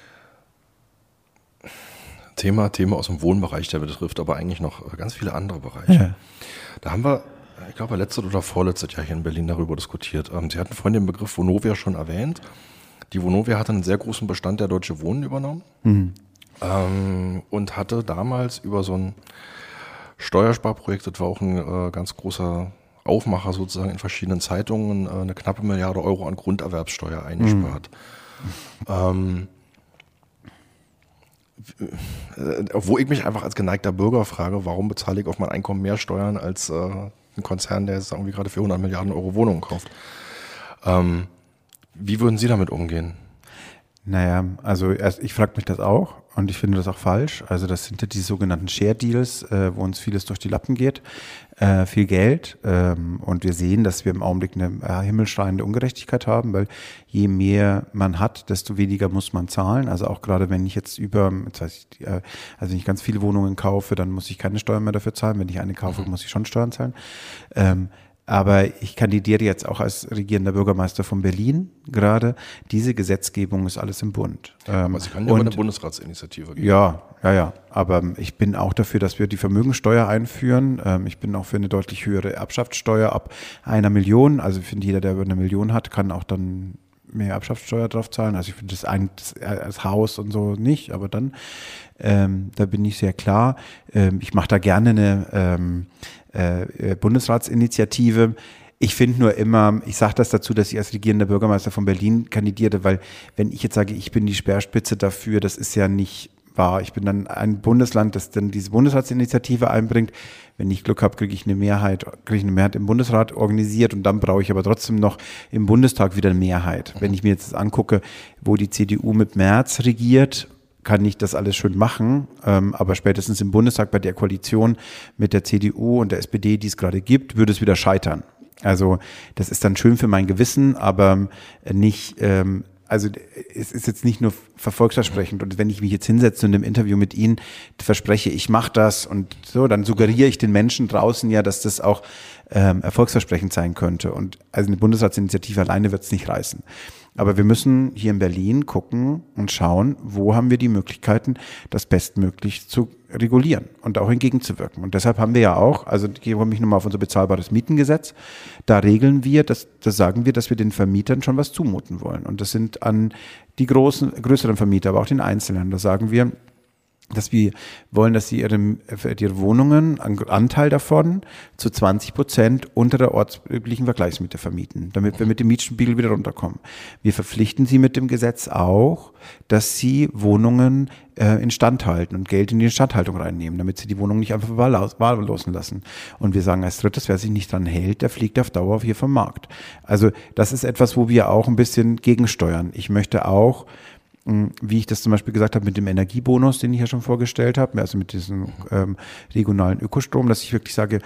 A: Thema, Thema aus dem Wohnbereich, der betrifft aber eigentlich noch ganz viele andere Bereiche. Ja. Da haben wir, ich glaube, letztes oder vorletztes Jahr hier in Berlin darüber diskutiert. Sie hatten vorhin den Begriff Vonovia schon erwähnt. Die Vonovia hatte einen sehr großen Bestand der Deutsche Wohnen übernommen, mhm. ähm, und hatte damals über so ein Steuersparprojekt, das war auch ein äh, ganz großer Aufmacher sozusagen in verschiedenen Zeitungen, äh, eine knappe Milliarde Euro an Grunderwerbssteuer eingespart. Mhm. Ähm, wo ich mich einfach als geneigter Bürger frage, warum bezahle ich auf mein Einkommen mehr Steuern als äh, ein Konzern, der jetzt irgendwie gerade für hundert Milliarden Euro Wohnungen kauft. Ähm, wie würden Sie damit umgehen?
B: Naja, also erst, ich frage mich das auch und ich finde das auch falsch. Also das sind ja die sogenannten Share Deals, äh, wo uns vieles durch die Lappen geht, äh, viel Geld, ähm, und wir sehen, dass wir im Augenblick eine äh, himmelschreiende Ungerechtigkeit haben, weil je mehr man hat, desto weniger muss man zahlen. Also auch gerade wenn ich jetzt über, jetzt weiß ich, äh, also wenn ich ganz viele Wohnungen kaufe, dann muss ich keine Steuern mehr dafür zahlen. Wenn ich eine kaufe, muss ich schon Steuern zahlen. Ähm, Aber ich kandidiere jetzt auch als regierender Bürgermeister von Berlin gerade. Diese Gesetzgebung ist alles im Bund.
A: Aber Sie können ja mal eine Bundesratsinitiative geben.
B: Ja, ja, ja. Aber ich bin auch dafür, dass wir die Vermögensteuer einführen. Ich bin auch für eine deutlich höhere Erbschaftssteuer ab einer Million. Also ich finde, jeder, der über eine Million hat, kann auch dann mehr Erbschaftssteuer drauf zahlen. Also ich finde das, ein, das, das Haus und so nicht, aber dann, ähm, da bin ich sehr klar. Ähm, ich mache da gerne eine ähm, äh, Bundesratsinitiative. Ich finde nur immer, ich sage das dazu, dass ich als regierender Bürgermeister von Berlin kandidierte, weil wenn ich jetzt sage, ich bin die Speerspitze dafür, das ist ja nicht wahr. Ich bin dann ein Bundesland, das dann diese Bundesratsinitiative einbringt. Wenn ich Glück habe, kriege ich eine Mehrheit, kriege ich eine Mehrheit im Bundesrat organisiert, und dann brauche ich aber trotzdem noch im Bundestag wieder eine Mehrheit. Wenn ich mir jetzt angucke, wo die C D U mit Merz regiert, kann ich das alles schön machen, ähm, aber spätestens im Bundestag bei der Koalition mit der C D U und der S P D, die es gerade gibt, würde es wieder scheitern. Also das ist dann schön für mein Gewissen, aber nicht, ähm, also es ist jetzt nicht nur verfolgsversprechend, und wenn ich mich jetzt hinsetze und im Interview mit Ihnen verspreche, ich mache das und so, dann suggeriere ich den Menschen draußen ja, dass das auch ähm, erfolgsversprechend sein könnte, und also eine Bundesratsinitiative alleine wird es nicht reißen. Aber wir müssen hier in Berlin gucken und schauen, wo haben wir die Möglichkeiten, das bestmöglich zu regulieren und auch entgegenzuwirken. Und deshalb haben wir ja auch, also ich komme mich nochmal auf unser bezahlbares Mietengesetz, da regeln wir, das, das sagen wir, dass wir den Vermietern schon was zumuten wollen. Und das sind an die großen, größeren Vermieter, aber auch den Einzelnen. Da sagen wir, dass wir wollen, dass sie ihre, ihre Wohnungen, einen Anteil davon zu zwanzig Prozent unter der ortsüblichen Vergleichsmiete vermieten, damit wir mit dem Mietspiegel wieder runterkommen. Wir verpflichten sie mit dem Gesetz auch, dass sie Wohnungen äh, instand halten und Geld in die Instandhaltung reinnehmen, damit sie die Wohnung nicht einfach wahllosen lassen. Und wir sagen als drittes, wer sich nicht dran hält, der fliegt auf Dauer hier vom Markt. Also das ist etwas, wo wir auch ein bisschen gegensteuern. Ich möchte auch, wie ich das zum Beispiel gesagt habe mit dem Energiebonus, den ich ja schon vorgestellt habe, also mit diesem ähm, regionalen Ökostrom, dass ich wirklich sage,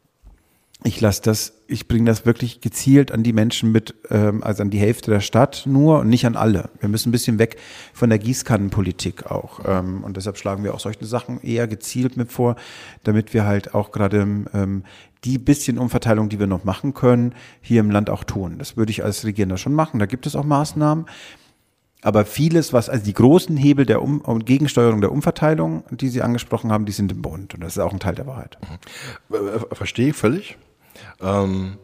B: ich lasse das, ich bringe das wirklich gezielt an die Menschen mit, ähm, also an die Hälfte der Stadt nur und nicht an alle. Wir müssen ein bisschen weg von der Gießkannenpolitik auch. Ähm, und deshalb schlagen wir auch solche Sachen eher gezielt mit vor, damit wir halt auch gerade ähm, die bisschen Umverteilung, die wir noch machen können, hier im Land auch tun. Das würde ich als Regierender schon machen. Da gibt es auch Maßnahmen. Aber vieles, was, also die großen Hebel der um- und Gegensteuerung der Umverteilung, die Sie angesprochen haben, die sind im Bund. Und das ist auch ein Teil der Wahrheit.
A: Verstehe ich völlig. Ähm,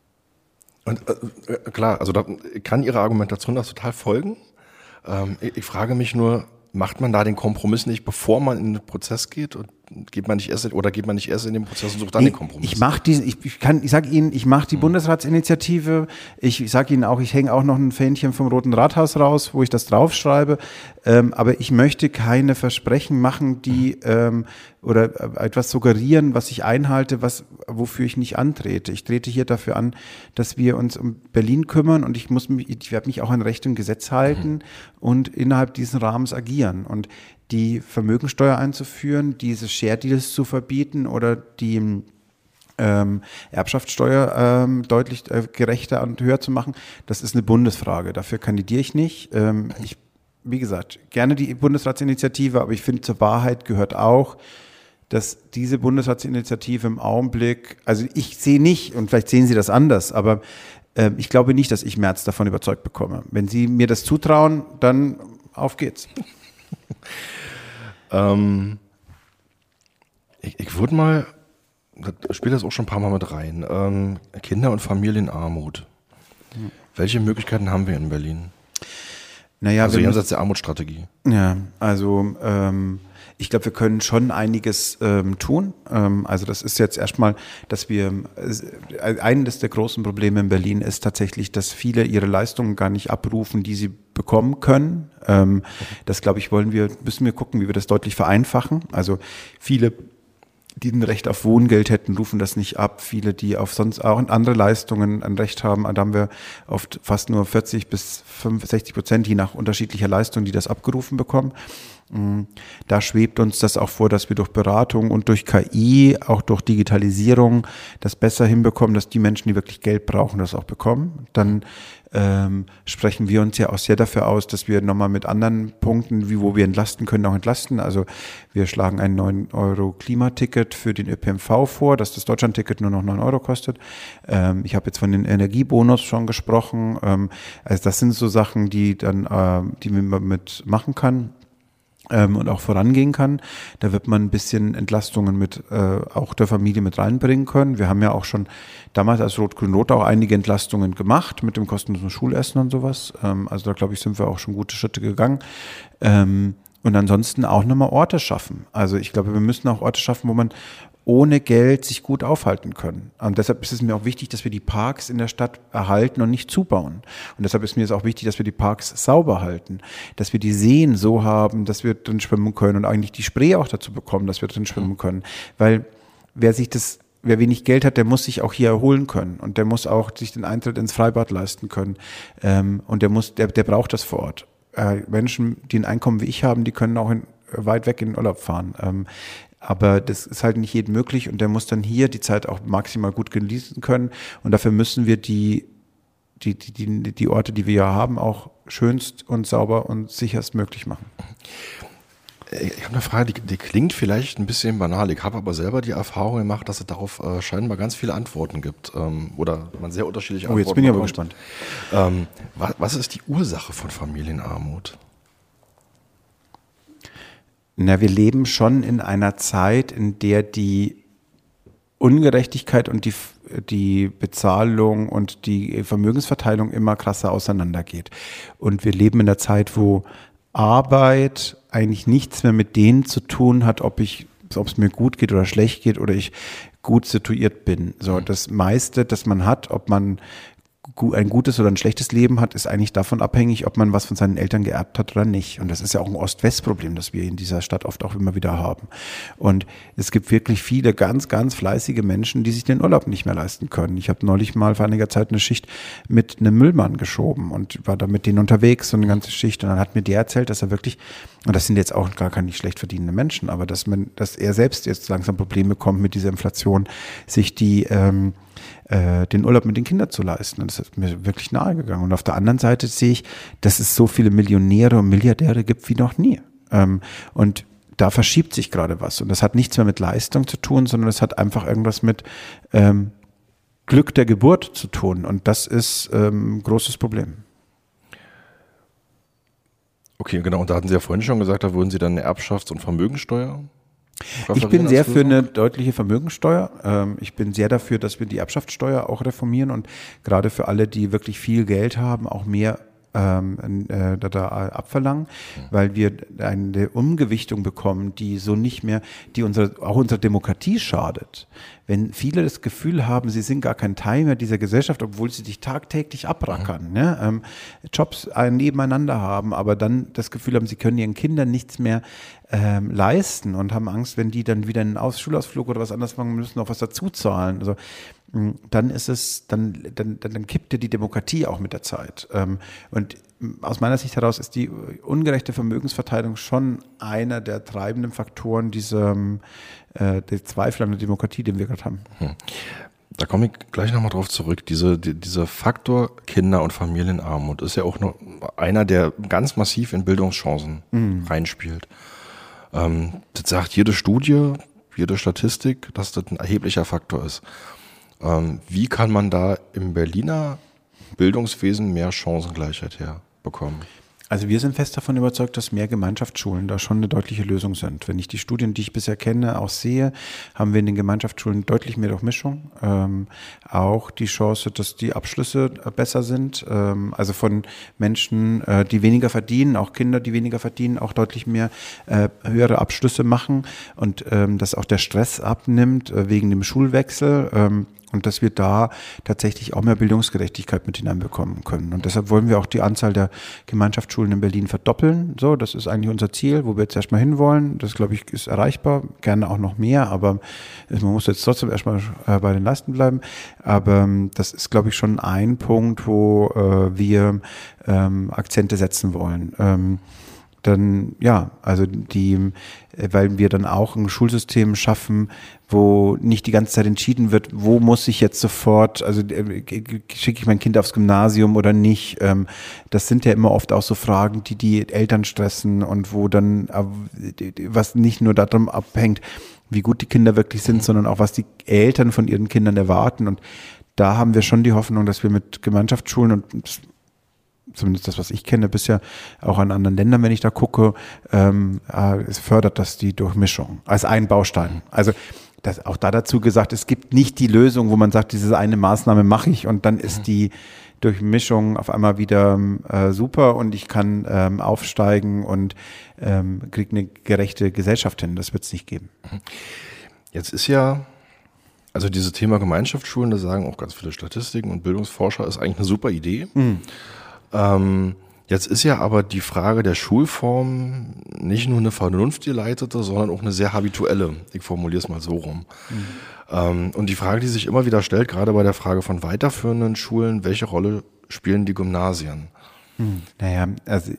A: und äh, klar, also da kann Ihre Argumentation das total folgen. Ähm, ich, ich frage mich nur, macht man da den Kompromiss nicht, bevor man in den Prozess geht? Und geht man nicht erst in, oder geht man nicht erst in den Prozess und sucht dann
B: ich,
A: den Kompromiss?
B: Ich mache diesen, ich, ich kann, ich sage Ihnen, ich mache die hm. Bundesratsinitiative. Ich, ich sage Ihnen auch, ich hänge auch noch ein Fähnchen vom Roten Rathaus raus, wo ich das draufschreibe. Ähm, aber ich möchte keine Versprechen machen, die ähm, oder etwas suggerieren, was ich einhalte, was wofür ich nicht antrete. Ich trete hier dafür an, dass wir uns um Berlin kümmern und ich muss mich, ich werde mich auch an Recht und Gesetz halten und innerhalb dieses Rahmens agieren. Und die Vermögensteuer einzuführen, diese Share Deals zu verbieten oder die ähm, Erbschaftssteuer ähm, deutlich äh, gerechter und höher zu machen, das ist eine Bundesfrage. Dafür kandidiere ich nicht. Ähm, ich, wie gesagt, gerne die Bundesratsinitiative, aber ich finde, zur Wahrheit gehört auch, dass diese Bundesratsinitiative im Augenblick, also ich sehe nicht, und vielleicht sehen Sie das anders, aber äh, ich glaube nicht, dass ich Merz davon überzeugt bekomme. Wenn Sie mir das zutrauen, dann auf geht's.
A: ähm, ich, ich würde mal, das spielt das auch schon ein paar Mal mit rein, ähm, Kinder- und Familienarmut. Hm. Welche Möglichkeiten haben wir in Berlin?
B: Naja,
A: also jenseits der Armutsstrategie.
B: Ja, also ähm, ich glaube, wir können schon einiges ähm, tun. Ähm, also das ist jetzt erstmal, dass wir, äh, eines der großen Probleme in Berlin ist tatsächlich, dass viele ihre Leistungen gar nicht abrufen, die sie bekommen können. Ähm, das, glaube ich, wollen wir, müssen wir gucken, wie wir das deutlich vereinfachen. Also viele, die ein Recht auf Wohngeld hätten, rufen das nicht ab. Viele, die auf sonst auch andere Leistungen ein Recht haben, da haben wir oft fast nur vierzig bis sechzig Prozent, je nach unterschiedlicher Leistung, die das abgerufen bekommen. Da schwebt uns das auch vor, dass wir durch Beratung und durch K I, auch durch Digitalisierung, das besser hinbekommen, dass die Menschen, die wirklich Geld brauchen, das auch bekommen. Dann ähm, sprechen wir uns ja auch sehr dafür aus, dass wir nochmal mit anderen Punkten, wie wo wir entlasten können, auch entlasten. Also wir schlagen ein neun Euro Klimaticket für den Ö P N V vor, dass das Deutschlandticket nur noch neun Euro kostet. Ähm, ich habe jetzt von den Energiebonus schon gesprochen. Ähm, also das sind so Sachen, die dann, äh, die man mit machen kann. Ähm, und auch vorangehen kann. Da wird man ein bisschen Entlastungen mit äh, auch der Familie mit reinbringen können. Wir haben ja auch schon damals als Rot-Grün-Rot auch einige Entlastungen gemacht mit dem kostenlosen Schulessen und sowas. Ähm, also da, glaube ich, sind wir auch schon gute Schritte gegangen. Ähm, und ansonsten auch nochmal Orte schaffen. Also ich glaube, wir müssen auch Orte schaffen, wo man ohne Geld sich gut aufhalten können. Und deshalb ist es mir auch wichtig, dass wir die Parks in der Stadt erhalten und nicht zubauen. Und deshalb ist mir es auch wichtig, dass wir die Parks sauber halten, dass wir die Seen so haben, dass wir drin schwimmen können und eigentlich die Spree auch dazu bekommen, dass wir drin schwimmen können. Weil wer sich das, wer wenig Geld hat, der muss sich auch hier erholen können und der muss auch sich den Eintritt ins Freibad leisten können. Und der muss, der, der braucht das vor Ort. Menschen, die ein Einkommen wie ich haben, die können auch in, weit weg in den Urlaub fahren. Aber das ist halt nicht jedem möglich und der muss dann hier die Zeit auch maximal gut genießen können. Und dafür müssen wir die, die, die, die, die Orte, die wir ja haben, auch schönst und sauber und sicherst möglich machen.
A: Ich habe eine Frage, die, die klingt vielleicht ein bisschen banal. Ich habe aber selber die Erfahrung gemacht, dass es darauf äh, scheinbar ganz viele Antworten gibt. Ähm, oder man sehr unterschiedliche Antworten
B: Oh, jetzt bin ich aber
A: bekommt.
B: gespannt.
A: Ähm, was, was ist die Ursache von Familienarmut?
B: Na, wir leben schon in einer Zeit, in der die Ungerechtigkeit und die, die Bezahlung und die Vermögensverteilung immer krasser auseinandergeht. Und wir leben in der Zeit, wo Arbeit eigentlich nichts mehr mit denen zu tun hat, ob ich, ob es mir gut geht oder schlecht geht oder ich gut situiert bin. So, das meiste, das man hat, ob man ein gutes oder ein schlechtes Leben hat, ist eigentlich davon abhängig, ob man was von seinen Eltern geerbt hat oder nicht. Und das ist ja auch ein Ost-West-Problem, das wir in dieser Stadt oft auch immer wieder haben. Und es gibt wirklich viele ganz, ganz fleißige Menschen, die sich den Urlaub nicht mehr leisten können. Ich habe neulich mal vor einiger Zeit eine Schicht mit einem Müllmann geschoben und war da mit denen unterwegs, so eine ganze Schicht. Und dann hat mir der erzählt, dass er wirklich, und das sind jetzt auch gar keine schlecht verdienende Menschen, aber dass man, dass er selbst jetzt langsam Probleme bekommt mit dieser Inflation, sich die ähm, den Urlaub mit den Kindern zu leisten. Und das ist mir wirklich nahe gegangen. Und auf der anderen Seite sehe ich, dass es so viele Millionäre und Milliardäre gibt wie noch nie. Und da verschiebt sich gerade was. Und das hat nichts mehr mit Leistung zu tun, sondern es hat einfach irgendwas mit ähm, Glück der Geburt zu tun. Und das ist ähm, ein großes Problem.
A: Okay, genau. Und da hatten Sie ja vorhin schon gesagt, da würden Sie dann eine Erbschafts- und Vermögensteuer?
B: Ich bin sehr für eine deutliche Vermögensteuer. Ich bin sehr dafür, dass wir die Erbschaftssteuer auch reformieren und gerade für alle, die wirklich viel Geld haben, auch mehr ähm, äh, da, da abverlangen, weil wir eine Umgewichtung bekommen, die so nicht mehr, die unsere, auch unserer Demokratie schadet. Wenn viele das Gefühl haben, sie sind gar kein Teil mehr dieser Gesellschaft, obwohl sie sich tagtäglich abrackern, mhm. ne? ähm, Jobs nebeneinander haben, aber dann das Gefühl haben, sie können ihren Kindern nichts mehr ähm, leisten und haben Angst, wenn die dann wieder einen Aus- Schulausflug oder was anderes machen müssen, noch was dazu zahlen. Also dann ist es, dann, dann, dann, dann kippt ja die Demokratie auch mit der Zeit. Und aus meiner Sicht heraus ist die ungerechte Vermögensverteilung schon einer der treibenden Faktoren dieser äh, der Zweifel an der Demokratie, den wir gerade haben.
A: Da komme ich gleich nochmal drauf zurück. Diese, die, dieser Faktor Kinder- und Familienarmut ist ja auch noch einer, der ganz massiv in Bildungschancen mhm. reinspielt. Ähm, das sagt jede Studie, jede Statistik, dass das ein erheblicher Faktor ist. Wie kann man da im Berliner Bildungswesen mehr Chancengleichheit herbekommen?
B: Also wir sind fest davon überzeugt, dass mehr Gemeinschaftsschulen da schon eine deutliche Lösung sind. Wenn ich die Studien, die ich bisher kenne, auch sehe, haben wir in den Gemeinschaftsschulen deutlich mehr Durchmischung. Ähm, auch die Chance, dass die Abschlüsse besser sind. Ähm, also von Menschen, äh, die weniger verdienen, auch Kinder, die weniger verdienen, auch deutlich mehr äh, höhere Abschlüsse machen. Und ähm, dass auch der Stress abnimmt äh, wegen dem Schulwechsel. Ähm, Und dass wir da tatsächlich auch mehr Bildungsgerechtigkeit mit hineinbekommen können. Und deshalb wollen wir auch die Anzahl der Gemeinschaftsschulen in Berlin verdoppeln. So, das ist eigentlich unser Ziel, wo wir jetzt erstmal hinwollen. Das, glaube ich, ist erreichbar. Gerne auch noch mehr, aber man muss jetzt trotzdem erstmal bei den Leisten bleiben. Aber das ist, glaube ich, schon ein Punkt, wo äh, wir ähm, Akzente setzen wollen. Ähm, dann, ja, also die, weil wir dann auch ein Schulsystem schaffen, wo nicht die ganze Zeit entschieden wird, wo muss ich jetzt sofort, also schicke ich mein Kind aufs Gymnasium oder nicht. Das sind ja immer oft auch so Fragen, die die Eltern stressen und wo dann, was nicht nur darum abhängt, wie gut die Kinder wirklich sind, sondern auch, was die Eltern von ihren Kindern erwarten. Und da haben wir schon die Hoffnung, dass wir mit Gemeinschaftsschulen und zumindest das, was ich kenne, bisher auch an anderen Ländern, wenn ich da gucke, ähm, äh, es fördert das die Durchmischung als ein Baustein. Also das, auch da dazu gesagt, es gibt nicht die Lösung, wo man sagt, diese eine Maßnahme mache ich und dann ist die Durchmischung auf einmal wieder äh, super und ich kann ähm, aufsteigen und ähm, kriege eine gerechte Gesellschaft hin. Das wird es nicht geben.
A: Jetzt ist ja, also dieses Thema Gemeinschaftsschulen, da sagen auch ganz viele Statistiken und Bildungsforscher, ist eigentlich eine super Idee. Mhm. Ähm, jetzt ist ja aber die Frage der Schulform nicht nur eine vernunftgeleitete, sondern auch eine sehr habituelle. Ich formuliere es mal so rum. Mhm. Ähm, und die Frage, die sich immer wieder stellt, gerade bei der Frage von weiterführenden Schulen, welche Rolle spielen die Gymnasien?
B: Mhm. Naja, also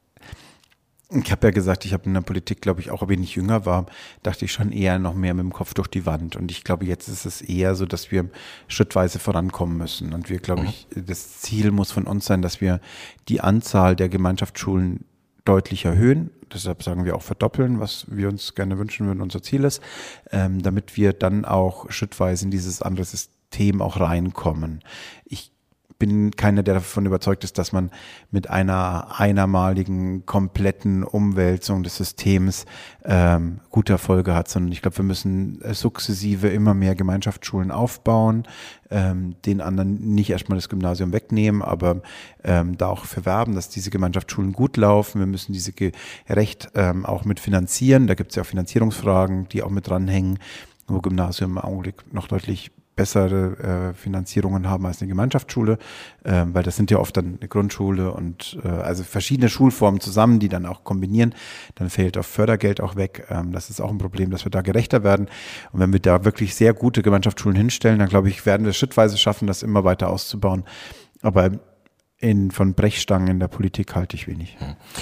B: ich habe ja gesagt, ich habe in der Politik, glaube ich, auch, wenn ich jünger war, dachte ich schon eher noch mehr mit dem Kopf durch die Wand. Und ich glaube, jetzt ist es eher so, dass wir schrittweise vorankommen müssen. Und wir, glaube ich, das Ziel muss von uns sein, dass wir die Anzahl der Gemeinschaftsschulen deutlich erhöhen. Deshalb sagen wir auch verdoppeln, was wir uns gerne wünschen würden, unser Ziel ist, ähm, damit wir dann auch schrittweise in dieses andere System auch reinkommen. Ich bin keiner, der davon überzeugt ist, dass man mit einer einermaligen, kompletten Umwälzung des Systems ähm, gute Erfolge hat, sondern ich glaube, wir müssen sukzessive immer mehr Gemeinschaftsschulen aufbauen, ähm, den anderen nicht erstmal das Gymnasium wegnehmen, aber ähm, da auch für werben, dass diese Gemeinschaftsschulen gut laufen. Wir müssen diese gerecht ähm, auch mit finanzieren. Da gibt es ja auch Finanzierungsfragen, die auch mit dranhängen, wo Gymnasium im Augenblick noch deutlich bessere äh, Finanzierungen haben als eine Gemeinschaftsschule, äh, weil das sind ja oft dann eine Grundschule und äh, also verschiedene Schulformen zusammen, die dann auch kombinieren. Dann fällt auf Fördergeld auch weg. Ähm, das ist auch ein Problem, dass wir da gerechter werden. Und wenn wir da wirklich sehr gute Gemeinschaftsschulen hinstellen, dann glaube ich, werden wir schrittweise schaffen, das immer weiter auszubauen. Aber in, von Brechstangen in der Politik halte ich wenig.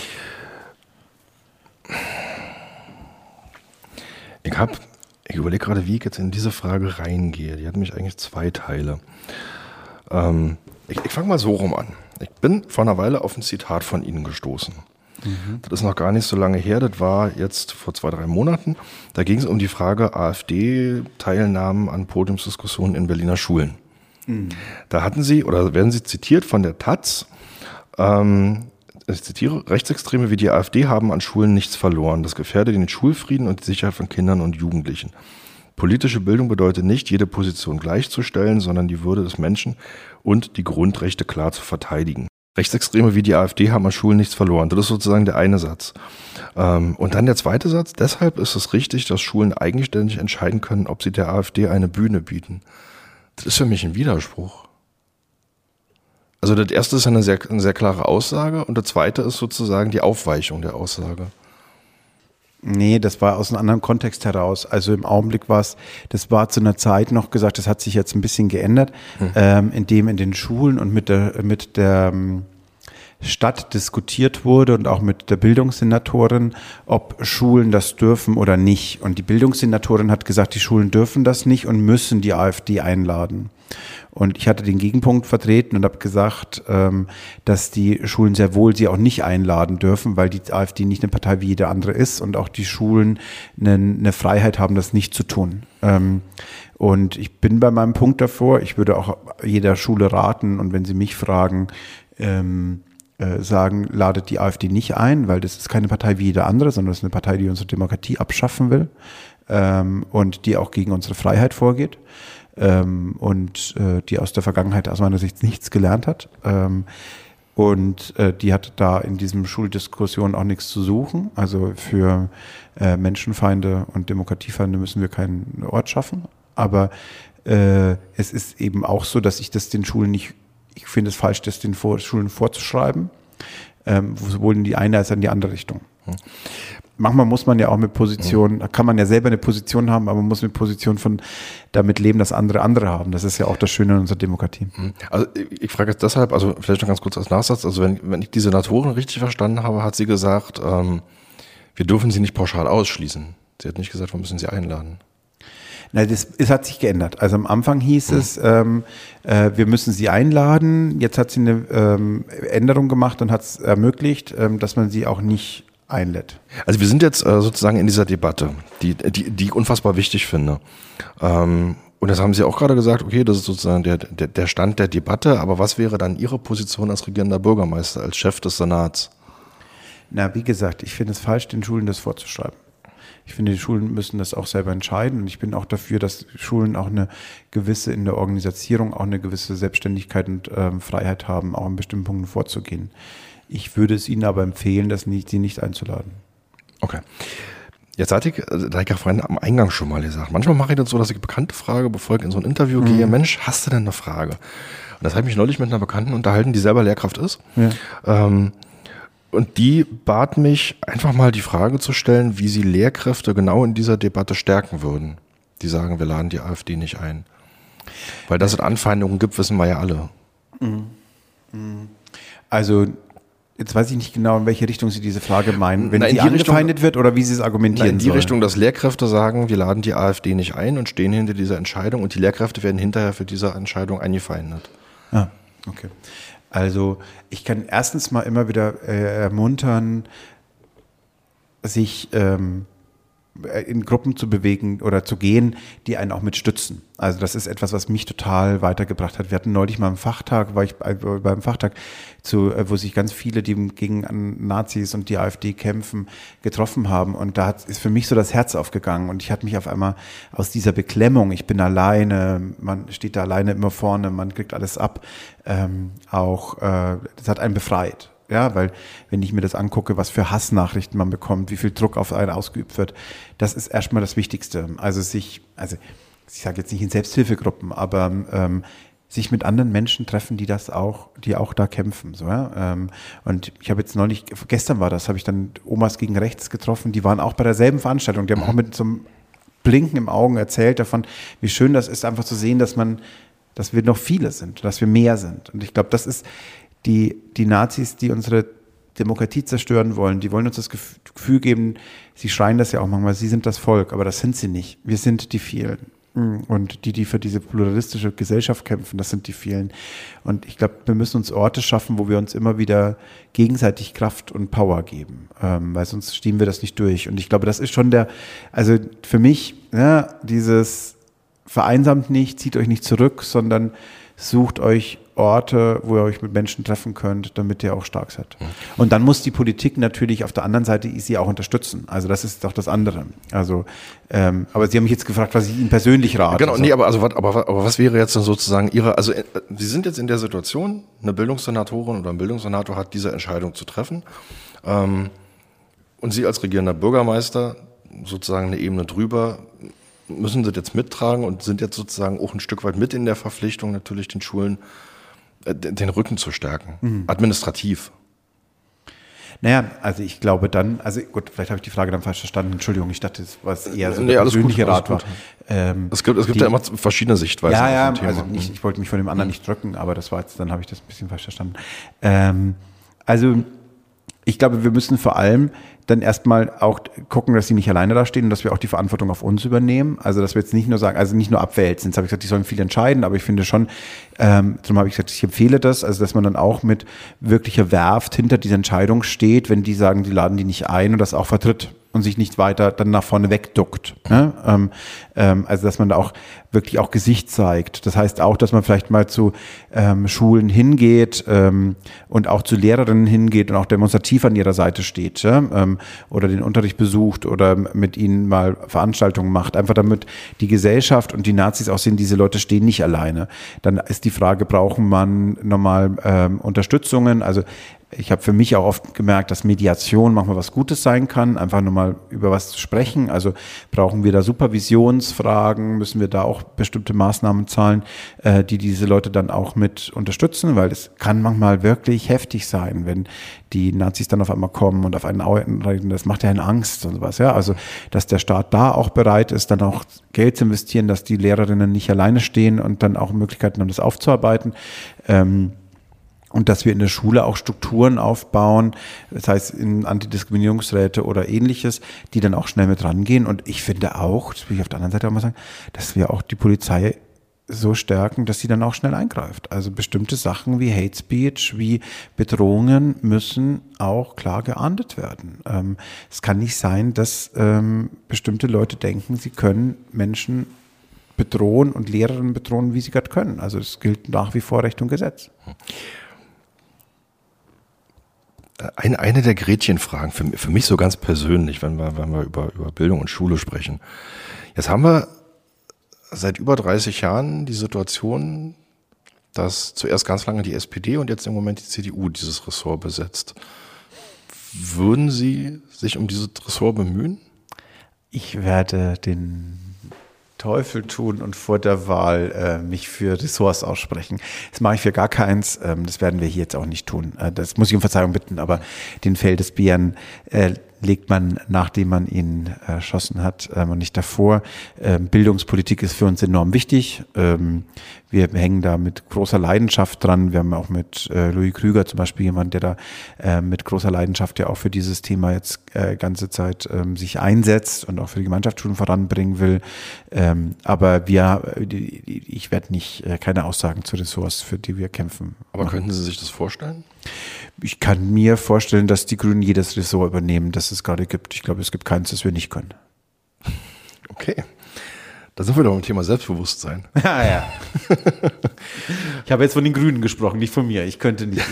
A: Ich habe Ich überlege gerade, wie ich jetzt in diese Frage reingehe. Die hat nämlich eigentlich zwei Teile. Ähm, ich ich fange mal so rum an. Ich bin vor einer Weile auf ein Zitat von Ihnen gestoßen. Mhm. Das ist noch gar nicht so lange her. Das war jetzt vor zwei, drei Monaten. Da ging es um die Frage AfD-Teilnahmen an Podiumsdiskussionen in Berliner Schulen. Mhm. Da hatten Sie, oder werden Sie zitiert von der Taz, ähm, ich zitiere, Rechtsextreme wie die AfD haben an Schulen nichts verloren. Das gefährdet den Schulfrieden und die Sicherheit von Kindern und Jugendlichen. Politische Bildung bedeutet nicht, jede Position gleichzustellen, sondern die Würde des Menschen und die Grundrechte klar zu verteidigen. Rechtsextreme wie die AfD haben an Schulen nichts verloren. Das ist sozusagen der eine Satz. Und dann der zweite Satz. Deshalb ist es richtig, dass Schulen eigenständig entscheiden können, ob sie der AfD eine Bühne bieten. Das ist für mich ein Widerspruch. Also das erste ist eine sehr, eine sehr klare Aussage und das zweite ist sozusagen die Aufweichung der Aussage.
B: Nee, das war aus einem anderen Kontext heraus. Also im Augenblick war es, das war zu einer Zeit noch gesagt, das hat sich jetzt ein bisschen geändert, hm. ähm, indem in den Schulen und mit der, mit der ähm, Stadt diskutiert wurde und auch mit der Bildungssenatorin, ob Schulen das dürfen oder nicht. Und die Bildungssenatorin hat gesagt, die Schulen dürfen das nicht und müssen die AfD einladen. Und ich hatte den Gegenpunkt vertreten und habe gesagt, ähm, dass die Schulen sehr wohl sie auch nicht einladen dürfen, weil die AfD nicht eine Partei wie jede andere ist und auch die Schulen eine, eine Freiheit haben, das nicht zu tun. Ähm, und ich bin bei meinem Punkt davor. Ich würde auch jeder Schule raten und wenn sie mich fragen, ähm, äh, sagen, ladet die AfD nicht ein, weil das ist keine Partei wie jede andere, sondern das ist eine Partei, die unsere Demokratie abschaffen will ähm, und die auch gegen unsere Freiheit vorgeht. Ähm, und äh, die aus der Vergangenheit aus meiner Sicht nichts gelernt hat. Ähm, und äh, die hat da in diesem Schuldiskussion auch nichts zu suchen. Also für äh, Menschenfeinde und Demokratiefeinde müssen wir keinen Ort schaffen. Aber äh, es ist eben auch so, dass ich das den Schulen nicht, ich finde es falsch, das den Vor- Schulen vorzuschreiben, ähm, sowohl in die eine als auch in die andere Richtung. Hm. Manchmal muss man ja auch mit Positionen, da kann man ja selber eine Position haben, aber man muss mit Position von damit leben, dass andere andere haben. Das ist ja auch das Schöne in unserer Demokratie.
A: Also ich, ich frage jetzt deshalb, also vielleicht noch ganz kurz als Nachsatz, also wenn, wenn ich die Senatorin richtig verstanden habe, hat sie gesagt, ähm, wir dürfen sie nicht pauschal ausschließen. Sie hat nicht gesagt, wir müssen sie einladen.
B: Nein, das, es hat sich geändert. Also am Anfang hieß mhm. es, ähm, äh, wir müssen sie einladen. Jetzt hat sie eine ähm, Änderung gemacht und hat es ermöglicht, ähm, dass man sie auch nicht einlädt.
A: Also wir sind jetzt äh, sozusagen in dieser Debatte, die, die, die ich unfassbar wichtig finde. Ähm, und das haben Sie auch gerade gesagt, okay, das ist sozusagen der, der, der Stand der Debatte, aber was wäre dann Ihre Position als regierender Bürgermeister, als Chef des Senats?
B: Na, wie gesagt, ich finde es falsch, den Schulen das vorzuschreiben. Ich finde, die Schulen müssen das auch selber entscheiden und ich bin auch dafür, dass Schulen auch eine gewisse, in der Organisation auch eine gewisse Selbstständigkeit und ähm, Freiheit haben, auch in bestimmten Punkten vorzugehen. Ich würde es Ihnen aber empfehlen, das nicht, sie nicht einzuladen.
A: Okay. Jetzt hatte ich, da habe ich ja vorhin am Eingang schon mal gesagt, manchmal mache ich das so, dass ich eine Bekannte frage, bevor ich in so ein Interview mhm. gehe, Mensch, hast du denn eine Frage? Und das habe ich mich neulich mit einer Bekannten unterhalten, die selber Lehrkraft ist. Ja. Ähm, und die bat mich, einfach mal die Frage zu stellen, wie sie Lehrkräfte genau in dieser Debatte stärken würden. Die sagen, wir laden die AfD nicht ein. Weil dass es Anfeindungen gibt, wissen wir ja alle.
B: Mhm. Also jetzt weiß ich nicht genau, in welche Richtung Sie diese Frage meinen. Wenn
A: Na,
B: sie
A: die
B: angefeindet
A: Richtung,
B: wird oder wie Sie es argumentieren
A: na, in die
B: sollen.
A: Richtung, dass Lehrkräfte sagen, wir laden die AfD nicht ein und stehen hinter dieser Entscheidung und die Lehrkräfte werden hinterher für diese Entscheidung eingefeindet.
B: Ah, okay. Also ich kann erstens mal immer wieder äh, ermuntern, sich ähm, in Gruppen zu bewegen oder zu gehen, die einen auch mit stützen. Also das ist etwas, was mich total weitergebracht hat. Wir hatten neulich mal einen Fachtag, war ich bei, beim Fachtag, zu, wo sich ganz viele, die gegen Nazis und die AfD kämpfen, getroffen haben. Und da hat, ist für mich so das Herz aufgegangen. Und ich hatte mich auf einmal aus dieser Beklemmung, ich bin alleine, man steht da alleine immer vorne, man kriegt alles ab, ähm, auch, äh, das hat einen befreit. Ja, weil wenn ich mir das angucke, was für Hassnachrichten man bekommt, wie viel Druck auf einen ausgeübt wird, das ist erstmal das Wichtigste. Also sich, also ich sage jetzt nicht in Selbsthilfegruppen, aber ähm, sich mit anderen Menschen treffen, die das auch, die auch da kämpfen. So, ja? ähm, und ich habe jetzt neulich, gestern war das, habe ich dann Omas gegen Rechts getroffen, die waren auch bei derselben Veranstaltung, die haben auch mit so einem Blinken im Augen erzählt davon, wie schön das ist, einfach zu sehen, dass man, dass wir noch viele sind, dass wir mehr sind. Und ich glaube, das ist Die, die Nazis, die unsere Demokratie zerstören wollen, die wollen uns das Gefühl geben, sie schreien das ja auch manchmal, sie sind das Volk, aber das sind sie nicht. Wir sind die vielen. Und die, die für diese pluralistische Gesellschaft kämpfen, das sind die vielen. Und ich glaube, wir müssen uns Orte schaffen, wo wir uns immer wieder gegenseitig Kraft und Power geben, ähm, weil sonst stehen wir das nicht durch. Und ich glaube, das ist schon der, also für mich, ja, dieses vereinsamt nicht, zieht euch nicht zurück, sondern sucht euch Orte, wo ihr euch mit Menschen treffen könnt, damit ihr auch stark seid. Und dann muss die Politik natürlich auf der anderen Seite sie auch unterstützen. Also das ist doch das andere. Also, ähm, aber Sie haben mich jetzt gefragt, was ich Ihnen persönlich rate.
A: Genau, nee, aber also was, aber, aber was wäre jetzt dann sozusagen Ihre, also äh, Sie sind jetzt in der Situation, eine Bildungssenatorin oder ein Bildungssenator hat diese Entscheidung zu treffen, ähm, und Sie als regierender Bürgermeister sozusagen eine Ebene drüber müssen Sie jetzt mittragen und sind jetzt sozusagen auch ein Stück weit mit in der Verpflichtung, natürlich den Schulen äh, den Rücken zu stärken, mhm. administrativ.
B: Naja, also ich glaube dann, also gut, vielleicht habe ich die Frage dann falsch verstanden, Entschuldigung, ich dachte, das war eher so
A: nee,
B: der persönliche
A: gut,
B: Rat war. Ähm,
A: es gibt, es gibt
B: die,
A: ja immer verschiedene Sichtweisen.
B: Ja, ja,
A: auf dem Thema.
B: also nicht, ich wollte mich von dem anderen mhm. nicht drücken, aber das war jetzt, dann habe ich das ein bisschen falsch verstanden. Ähm, also ich glaube, wir müssen vor allem dann erstmal auch gucken, dass sie nicht alleine da stehen und dass wir auch die Verantwortung auf uns übernehmen. Also dass wir jetzt nicht nur sagen, also nicht nur abwälzen. Jetzt habe ich gesagt, die sollen viel entscheiden, aber ich finde schon, ähm, darum habe ich gesagt, ich empfehle das, also dass man dann auch mit wirklicher Werft hinter dieser Entscheidung steht, wenn die sagen, die laden die nicht ein und das auch vertritt und sich nicht weiter dann nach vorne wegduckt. Ne? Ähm, ähm, also dass man da auch wirklich auch Gesicht zeigt. Das heißt auch, dass man vielleicht mal zu ähm, Schulen hingeht ähm, und auch zu Lehrerinnen hingeht und auch demonstrativ an ihrer Seite steht, ja? ähm, oder den Unterricht besucht oder mit ihnen mal Veranstaltungen macht, einfach damit die Gesellschaft und die Nazis auch sehen, diese Leute stehen nicht alleine. Dann ist die Frage, brauchen man nochmal ähm, Unterstützungen? Also ich habe für mich auch oft gemerkt, dass Mediation manchmal was Gutes sein kann, einfach nur mal über was zu sprechen. Also brauchen wir da Supervisionsfragen, müssen wir da auch bestimmte Maßnahmen zahlen, äh, die diese Leute dann auch mit unterstützen, weil es kann manchmal wirklich heftig sein, wenn die Nazis dann auf einmal kommen und auf einen arbeiten, das macht ja eine Angst und sowas. Ja, also dass der Staat da auch bereit ist, dann auch Geld zu investieren, dass die Lehrerinnen nicht alleine stehen und dann auch Möglichkeiten haben, das aufzuarbeiten. Ähm, Und dass wir in der Schule auch Strukturen aufbauen, das heißt in Antidiskriminierungsräte oder ähnliches, die dann auch schnell mit rangehen. Und ich finde auch, das will ich auf der anderen Seite auch mal sagen, dass wir auch die Polizei so stärken, dass sie dann auch schnell eingreift. Also bestimmte Sachen wie Hate Speech, wie Bedrohungen müssen auch klar geahndet werden. Ähm, es kann nicht sein, dass ähm, bestimmte Leute denken, sie können Menschen bedrohen und Lehrerinnen bedrohen, wie sie gerade können. Also es gilt nach wie vor Recht und Gesetz.
A: Eine, eine der Gretchenfragen, für, für mich so ganz persönlich, wenn wir, wenn wir über, über Bildung und Schule sprechen. Jetzt haben wir seit über dreißig Jahren die Situation, dass zuerst ganz lange die S P D und jetzt im Moment die C D U dieses Ressort besetzt. Würden Sie sich um dieses Ressort bemühen?
B: Ich werde den Teufel tun und vor der Wahl äh, mich für Ressorts aussprechen. Das mache ich für gar keins. Ähm, das werden wir hier jetzt auch nicht tun. Äh, das muss ich um Verzeihung bitten, aber den Feldesbären äh, legt man, nachdem man ihn erschossen hat ähm, und nicht davor. Ähm, Bildungspolitik ist für uns enorm wichtig. Ähm, wir hängen da mit großer Leidenschaft dran. Wir haben auch mit äh, Louis Krüger zum Beispiel jemanden, der da äh, mit großer Leidenschaft ja auch für dieses Thema jetzt äh, ganze Zeit ähm, sich einsetzt und auch für die Gemeinschaftsschulen voranbringen will. Ähm, aber wir, ich werde nicht äh, keine Aussagen zu Ressorts, für die wir kämpfen.
A: Aber machen. Könnten Sie sich das vorstellen?
B: Ich kann mir vorstellen, dass die Grünen jedes Ressort übernehmen, das es gerade gibt. Ich glaube, es gibt keins, das wir nicht können.
A: Okay. Da sind wir doch beim Thema Selbstbewusstsein.
B: Ja, ja. Ich habe jetzt von den Grünen gesprochen, nicht von mir. Ich könnte nicht.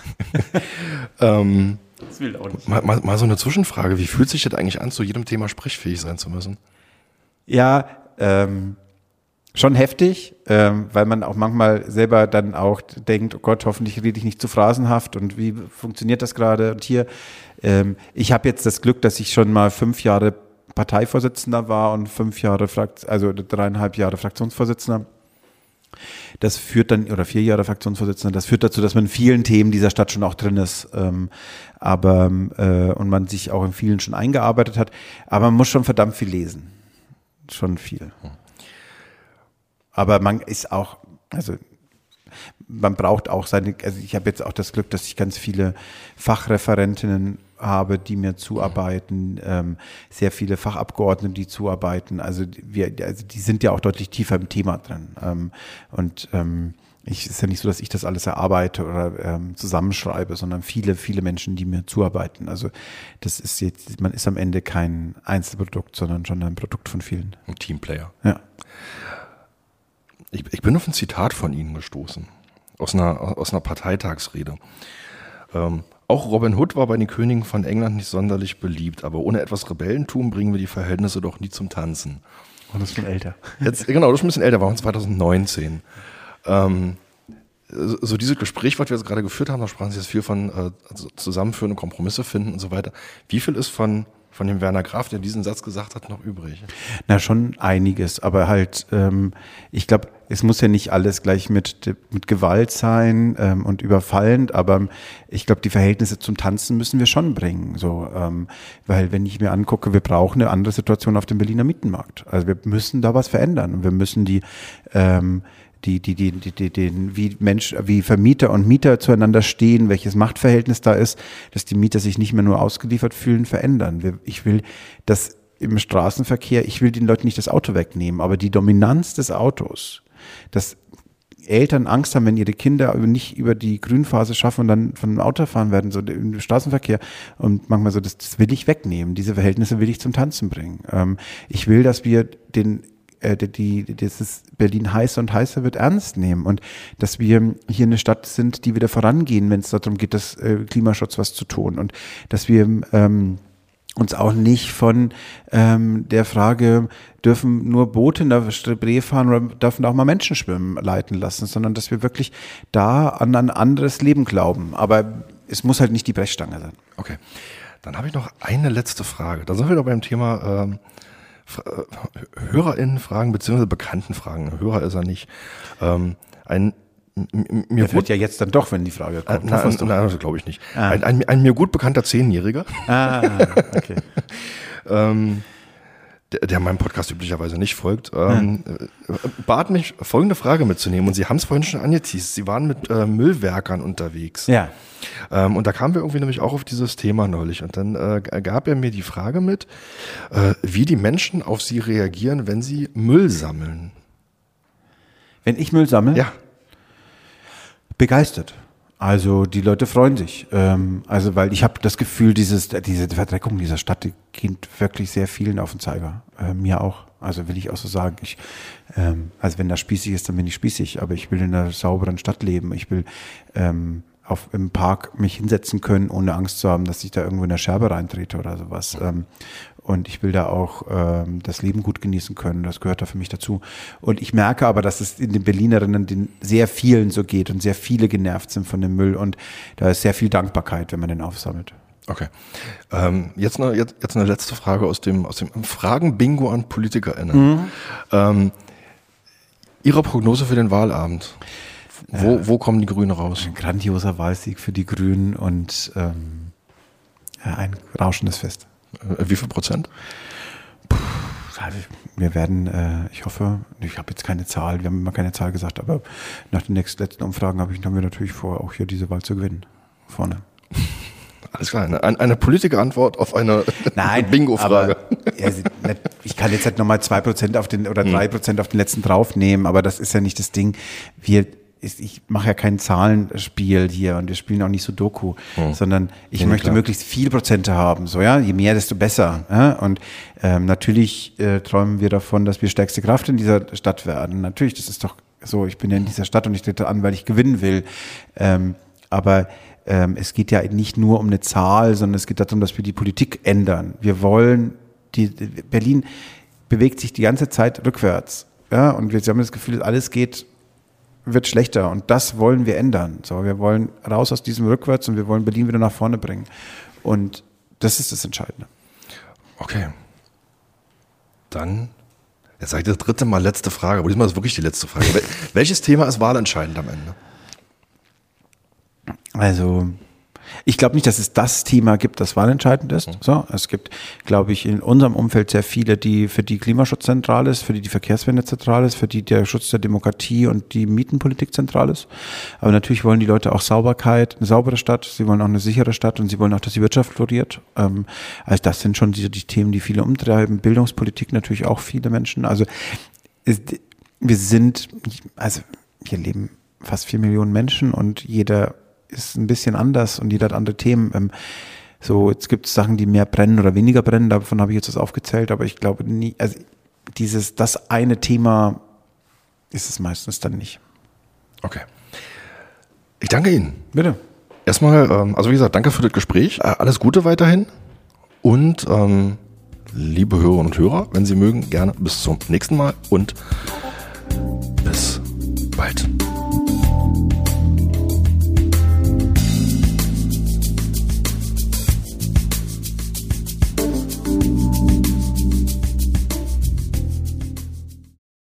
A: ähm,
B: das will auch nicht.
A: Mal, mal, mal so eine Zwischenfrage. Wie fühlt sich das eigentlich an, zu jedem Thema sprechfähig sein zu müssen?
B: Ja, ähm, schon heftig, ähm, weil man auch manchmal selber dann auch denkt, oh Gott, hoffentlich rede ich nicht zu phrasenhaft und wie funktioniert das gerade? Und hier, ähm, ich habe jetzt das Glück, dass ich schon mal fünf Jahre Parteivorsitzender war und fünf Jahre, Frakt- also dreieinhalb Jahre Fraktionsvorsitzender. Das führt dann, oder vier Jahre Fraktionsvorsitzender, das führt dazu, dass man in vielen Themen dieser Stadt schon auch drin ist, ähm, aber, äh, und man sich auch in vielen schon eingearbeitet hat. Aber man muss schon verdammt viel lesen. Schon viel. Aber man ist auch, also man braucht auch seine, also ich habe jetzt auch das Glück, dass ich ganz viele Fachreferentinnen habe, die mir zuarbeiten, ähm, sehr viele Fachabgeordnete, die zuarbeiten. Also wir, also die sind ja auch deutlich tiefer im Thema drin. Ähm, und ähm, ich ist ja nicht so, dass ich das alles erarbeite oder ähm, zusammenschreibe, sondern viele, viele Menschen, die mir zuarbeiten. Also das ist jetzt, man ist am Ende kein Einzelprodukt, sondern schon ein Produkt von vielen.
A: Ein Teamplayer.
B: Ja.
A: Ich, ich bin auf ein Zitat von Ihnen gestoßen, aus einer, aus einer Parteitagsrede. Ähm, auch Robin Hood war bei den Königen von England nicht sonderlich beliebt, aber ohne etwas Rebellentum bringen wir die Verhältnisse doch nie zum Tanzen.
B: Und das ist schon älter.
A: Jetzt, genau, das ist ein bisschen älter, war zwanzig neunzehn. Ähm, so dieses Gespräch, was wir jetzt gerade geführt haben, da sprachen Sie jetzt viel von äh, also zusammenführen und Kompromisse finden und so weiter. Wie viel ist von von dem Werner Graf, der diesen Satz gesagt hat, noch übrig?
B: Na, schon einiges, aber halt, ähm, ich glaube, es muss ja nicht alles gleich mit, mit Gewalt sein ähm, und überfallend, aber ich glaube, die Verhältnisse zum Tanzen müssen wir schon bringen, so, ähm, weil wenn ich mir angucke, wir brauchen eine andere Situation auf dem Berliner Mietenmarkt. Also wir müssen da was verändern und wir müssen die, ähm, die, die, die, die, die, den, wie Mensch, wie Vermieter und Mieter zueinander stehen, welches Machtverhältnis da ist, dass die Mieter sich nicht mehr nur ausgeliefert fühlen, verändern. Wir, ich will, dass im Straßenverkehr, ich will den Leuten nicht das Auto wegnehmen, aber die Dominanz des Autos, dass Eltern Angst haben, wenn ihre Kinder nicht über die Grünphase schaffen und dann von dem Auto fahren werden, so im Straßenverkehr und manchmal so, das, das will ich wegnehmen. Diese Verhältnisse will ich zum Tanzen bringen. Ähm, ich will, dass wir den Die, die, dieses Berlin heißer und heißer wird ernst nehmen und dass wir hier eine Stadt sind, die wieder vorangehen, wenn es darum geht, das äh, Klimaschutz was zu tun und dass wir ähm, uns auch nicht von ähm, der Frage, dürfen nur Boote in der Spree fahren oder dürfen auch mal Menschen schwimmen, leiten lassen, sondern dass wir wirklich da an ein anderes Leben glauben. Aber es muss halt nicht die Brechstange sein.
A: Okay, dann habe ich noch eine letzte Frage. Da sind wir doch beim Thema ähm HörerInnen-Fragen beziehungsweise Bekannten-Fragen. Hörer ist er nicht. Ähm, ein mir
B: Der wird ja jetzt dann doch, wenn die Frage kommt.
A: Äh, nein, nein, das glaube ich nicht.
B: Ah.
A: Ein, ein, ein mir gut bekannter Zehnjähriger,
B: Ah, okay.
A: ähm, der, der meinem Podcast üblicherweise nicht folgt, ähm, ja. bat mich, folgende Frage mitzunehmen. Und Sie haben es vorhin schon angeteased. Sie waren mit äh, Müllwerkern unterwegs.
B: Ja.
A: Ähm, und da kamen wir irgendwie nämlich auch auf dieses Thema neulich. Und dann äh, gab er mir die Frage mit, äh, wie die Menschen auf Sie reagieren, wenn Sie Müll sammeln.
B: Wenn ich Müll sammle?
A: Ja.
B: Begeistert. Also die Leute freuen sich. Ähm, also weil ich habe das Gefühl, dieses, diese Verdreckung dieser Stadt, die geht wirklich sehr vielen auf den Zeiger. Äh, mir auch. Also will ich auch so sagen. Ich, ähm, also wenn das spießig ist, dann bin ich spießig. Aber ich will in einer sauberen Stadt leben. Ich will ähm, auf, im Park mich hinsetzen können, ohne Angst zu haben, dass ich da irgendwo in der Scherbe reintrete oder sowas. Ähm, und ich will da auch ähm, das Leben gut genießen können. Das gehört da für mich dazu. Und ich merke aber, dass es in den Berlinerinnen den sehr vielen so geht und sehr viele genervt sind von dem Müll. Und da ist sehr viel Dankbarkeit, wenn man den aufsammelt.
A: Okay. Ähm, jetzt, eine, jetzt, jetzt eine letzte Frage aus dem, aus dem Fragen-Bingo an PolitikerInnen. Mhm. Ähm, Ihre Prognose für den Wahlabend? Wo, äh, wo kommen die Grünen raus?
B: Ein grandioser Wahlsieg für die Grünen und ähm, ja, ein rauschendes Fest.
A: Wie viel Prozent?
B: Puh, wir werden, äh, ich hoffe, ich habe jetzt keine Zahl, wir haben immer keine Zahl gesagt, aber nach den nächsten, letzten Umfragen habe ich, haben wir natürlich vor, auch hier diese Wahl zu gewinnen. Vorne.
A: Alles klar, eine, eine Politikerantwort auf eine Bingo-Frage.
B: Ja, ich kann jetzt halt nochmal zwei Prozent auf den oder drei Prozent auf den letzten draufnehmen, aber das ist ja nicht das Ding. Wir ist, ich mache ja kein Zahlenspiel hier und wir spielen auch nicht so Doku, hm. sondern ich ja, möchte klar. möglichst viele Prozente haben. So, ja, je mehr, desto besser. Ja? Und ähm, natürlich äh, träumen wir davon, dass wir stärkste Kraft in dieser Stadt werden. Natürlich, das ist doch so, ich bin ja in dieser Stadt und ich trete an, weil ich gewinnen will. Ähm, aber ähm, es geht ja nicht nur um eine Zahl, sondern es geht darum, dass wir die Politik ändern. Wir wollen, die Berlin bewegt sich die ganze Zeit rückwärts. Ja? Und wir haben das Gefühl, alles geht wird schlechter und das wollen wir ändern. So, wir wollen raus aus diesem Rückwärts und wir wollen Berlin wieder nach vorne bringen. Und das ist das Entscheidende.
A: Okay. Dann, jetzt sage ich das dritte Mal letzte Frage, aber diesmal ist wirklich die letzte Frage. Welches Thema ist wahlentscheidend am Ende?
B: Also, ich glaube nicht, dass es das Thema gibt, das wahlentscheidend ist. So, es gibt, glaube ich, in unserem Umfeld sehr viele, die für die Klimaschutz zentral ist, für die die Verkehrswende zentral ist, für die der Schutz der Demokratie und die Mietenpolitik zentral ist. Aber natürlich wollen die Leute auch Sauberkeit, eine saubere Stadt, sie wollen auch eine sichere Stadt und sie wollen auch, dass die Wirtschaft floriert. Ähm, also das sind schon die, die Themen, die viele umtreiben. Bildungspolitik natürlich auch viele Menschen. Also es, wir sind, also hier leben fast vier Millionen Menschen und jeder ist ein bisschen anders und jeder hat andere Themen. So, jetzt gibt es Sachen, die mehr brennen oder weniger brennen, davon habe ich jetzt was aufgezählt, aber ich glaube nie, also dieses, das eine Thema ist es meistens dann nicht.
A: Okay. Ich danke Ihnen.
B: Bitte.
A: Erstmal, also wie gesagt, danke für das Gespräch. Alles Gute weiterhin und ähm, liebe Hörerinnen und Hörer, wenn Sie mögen, gerne bis zum nächsten Mal und bis bald.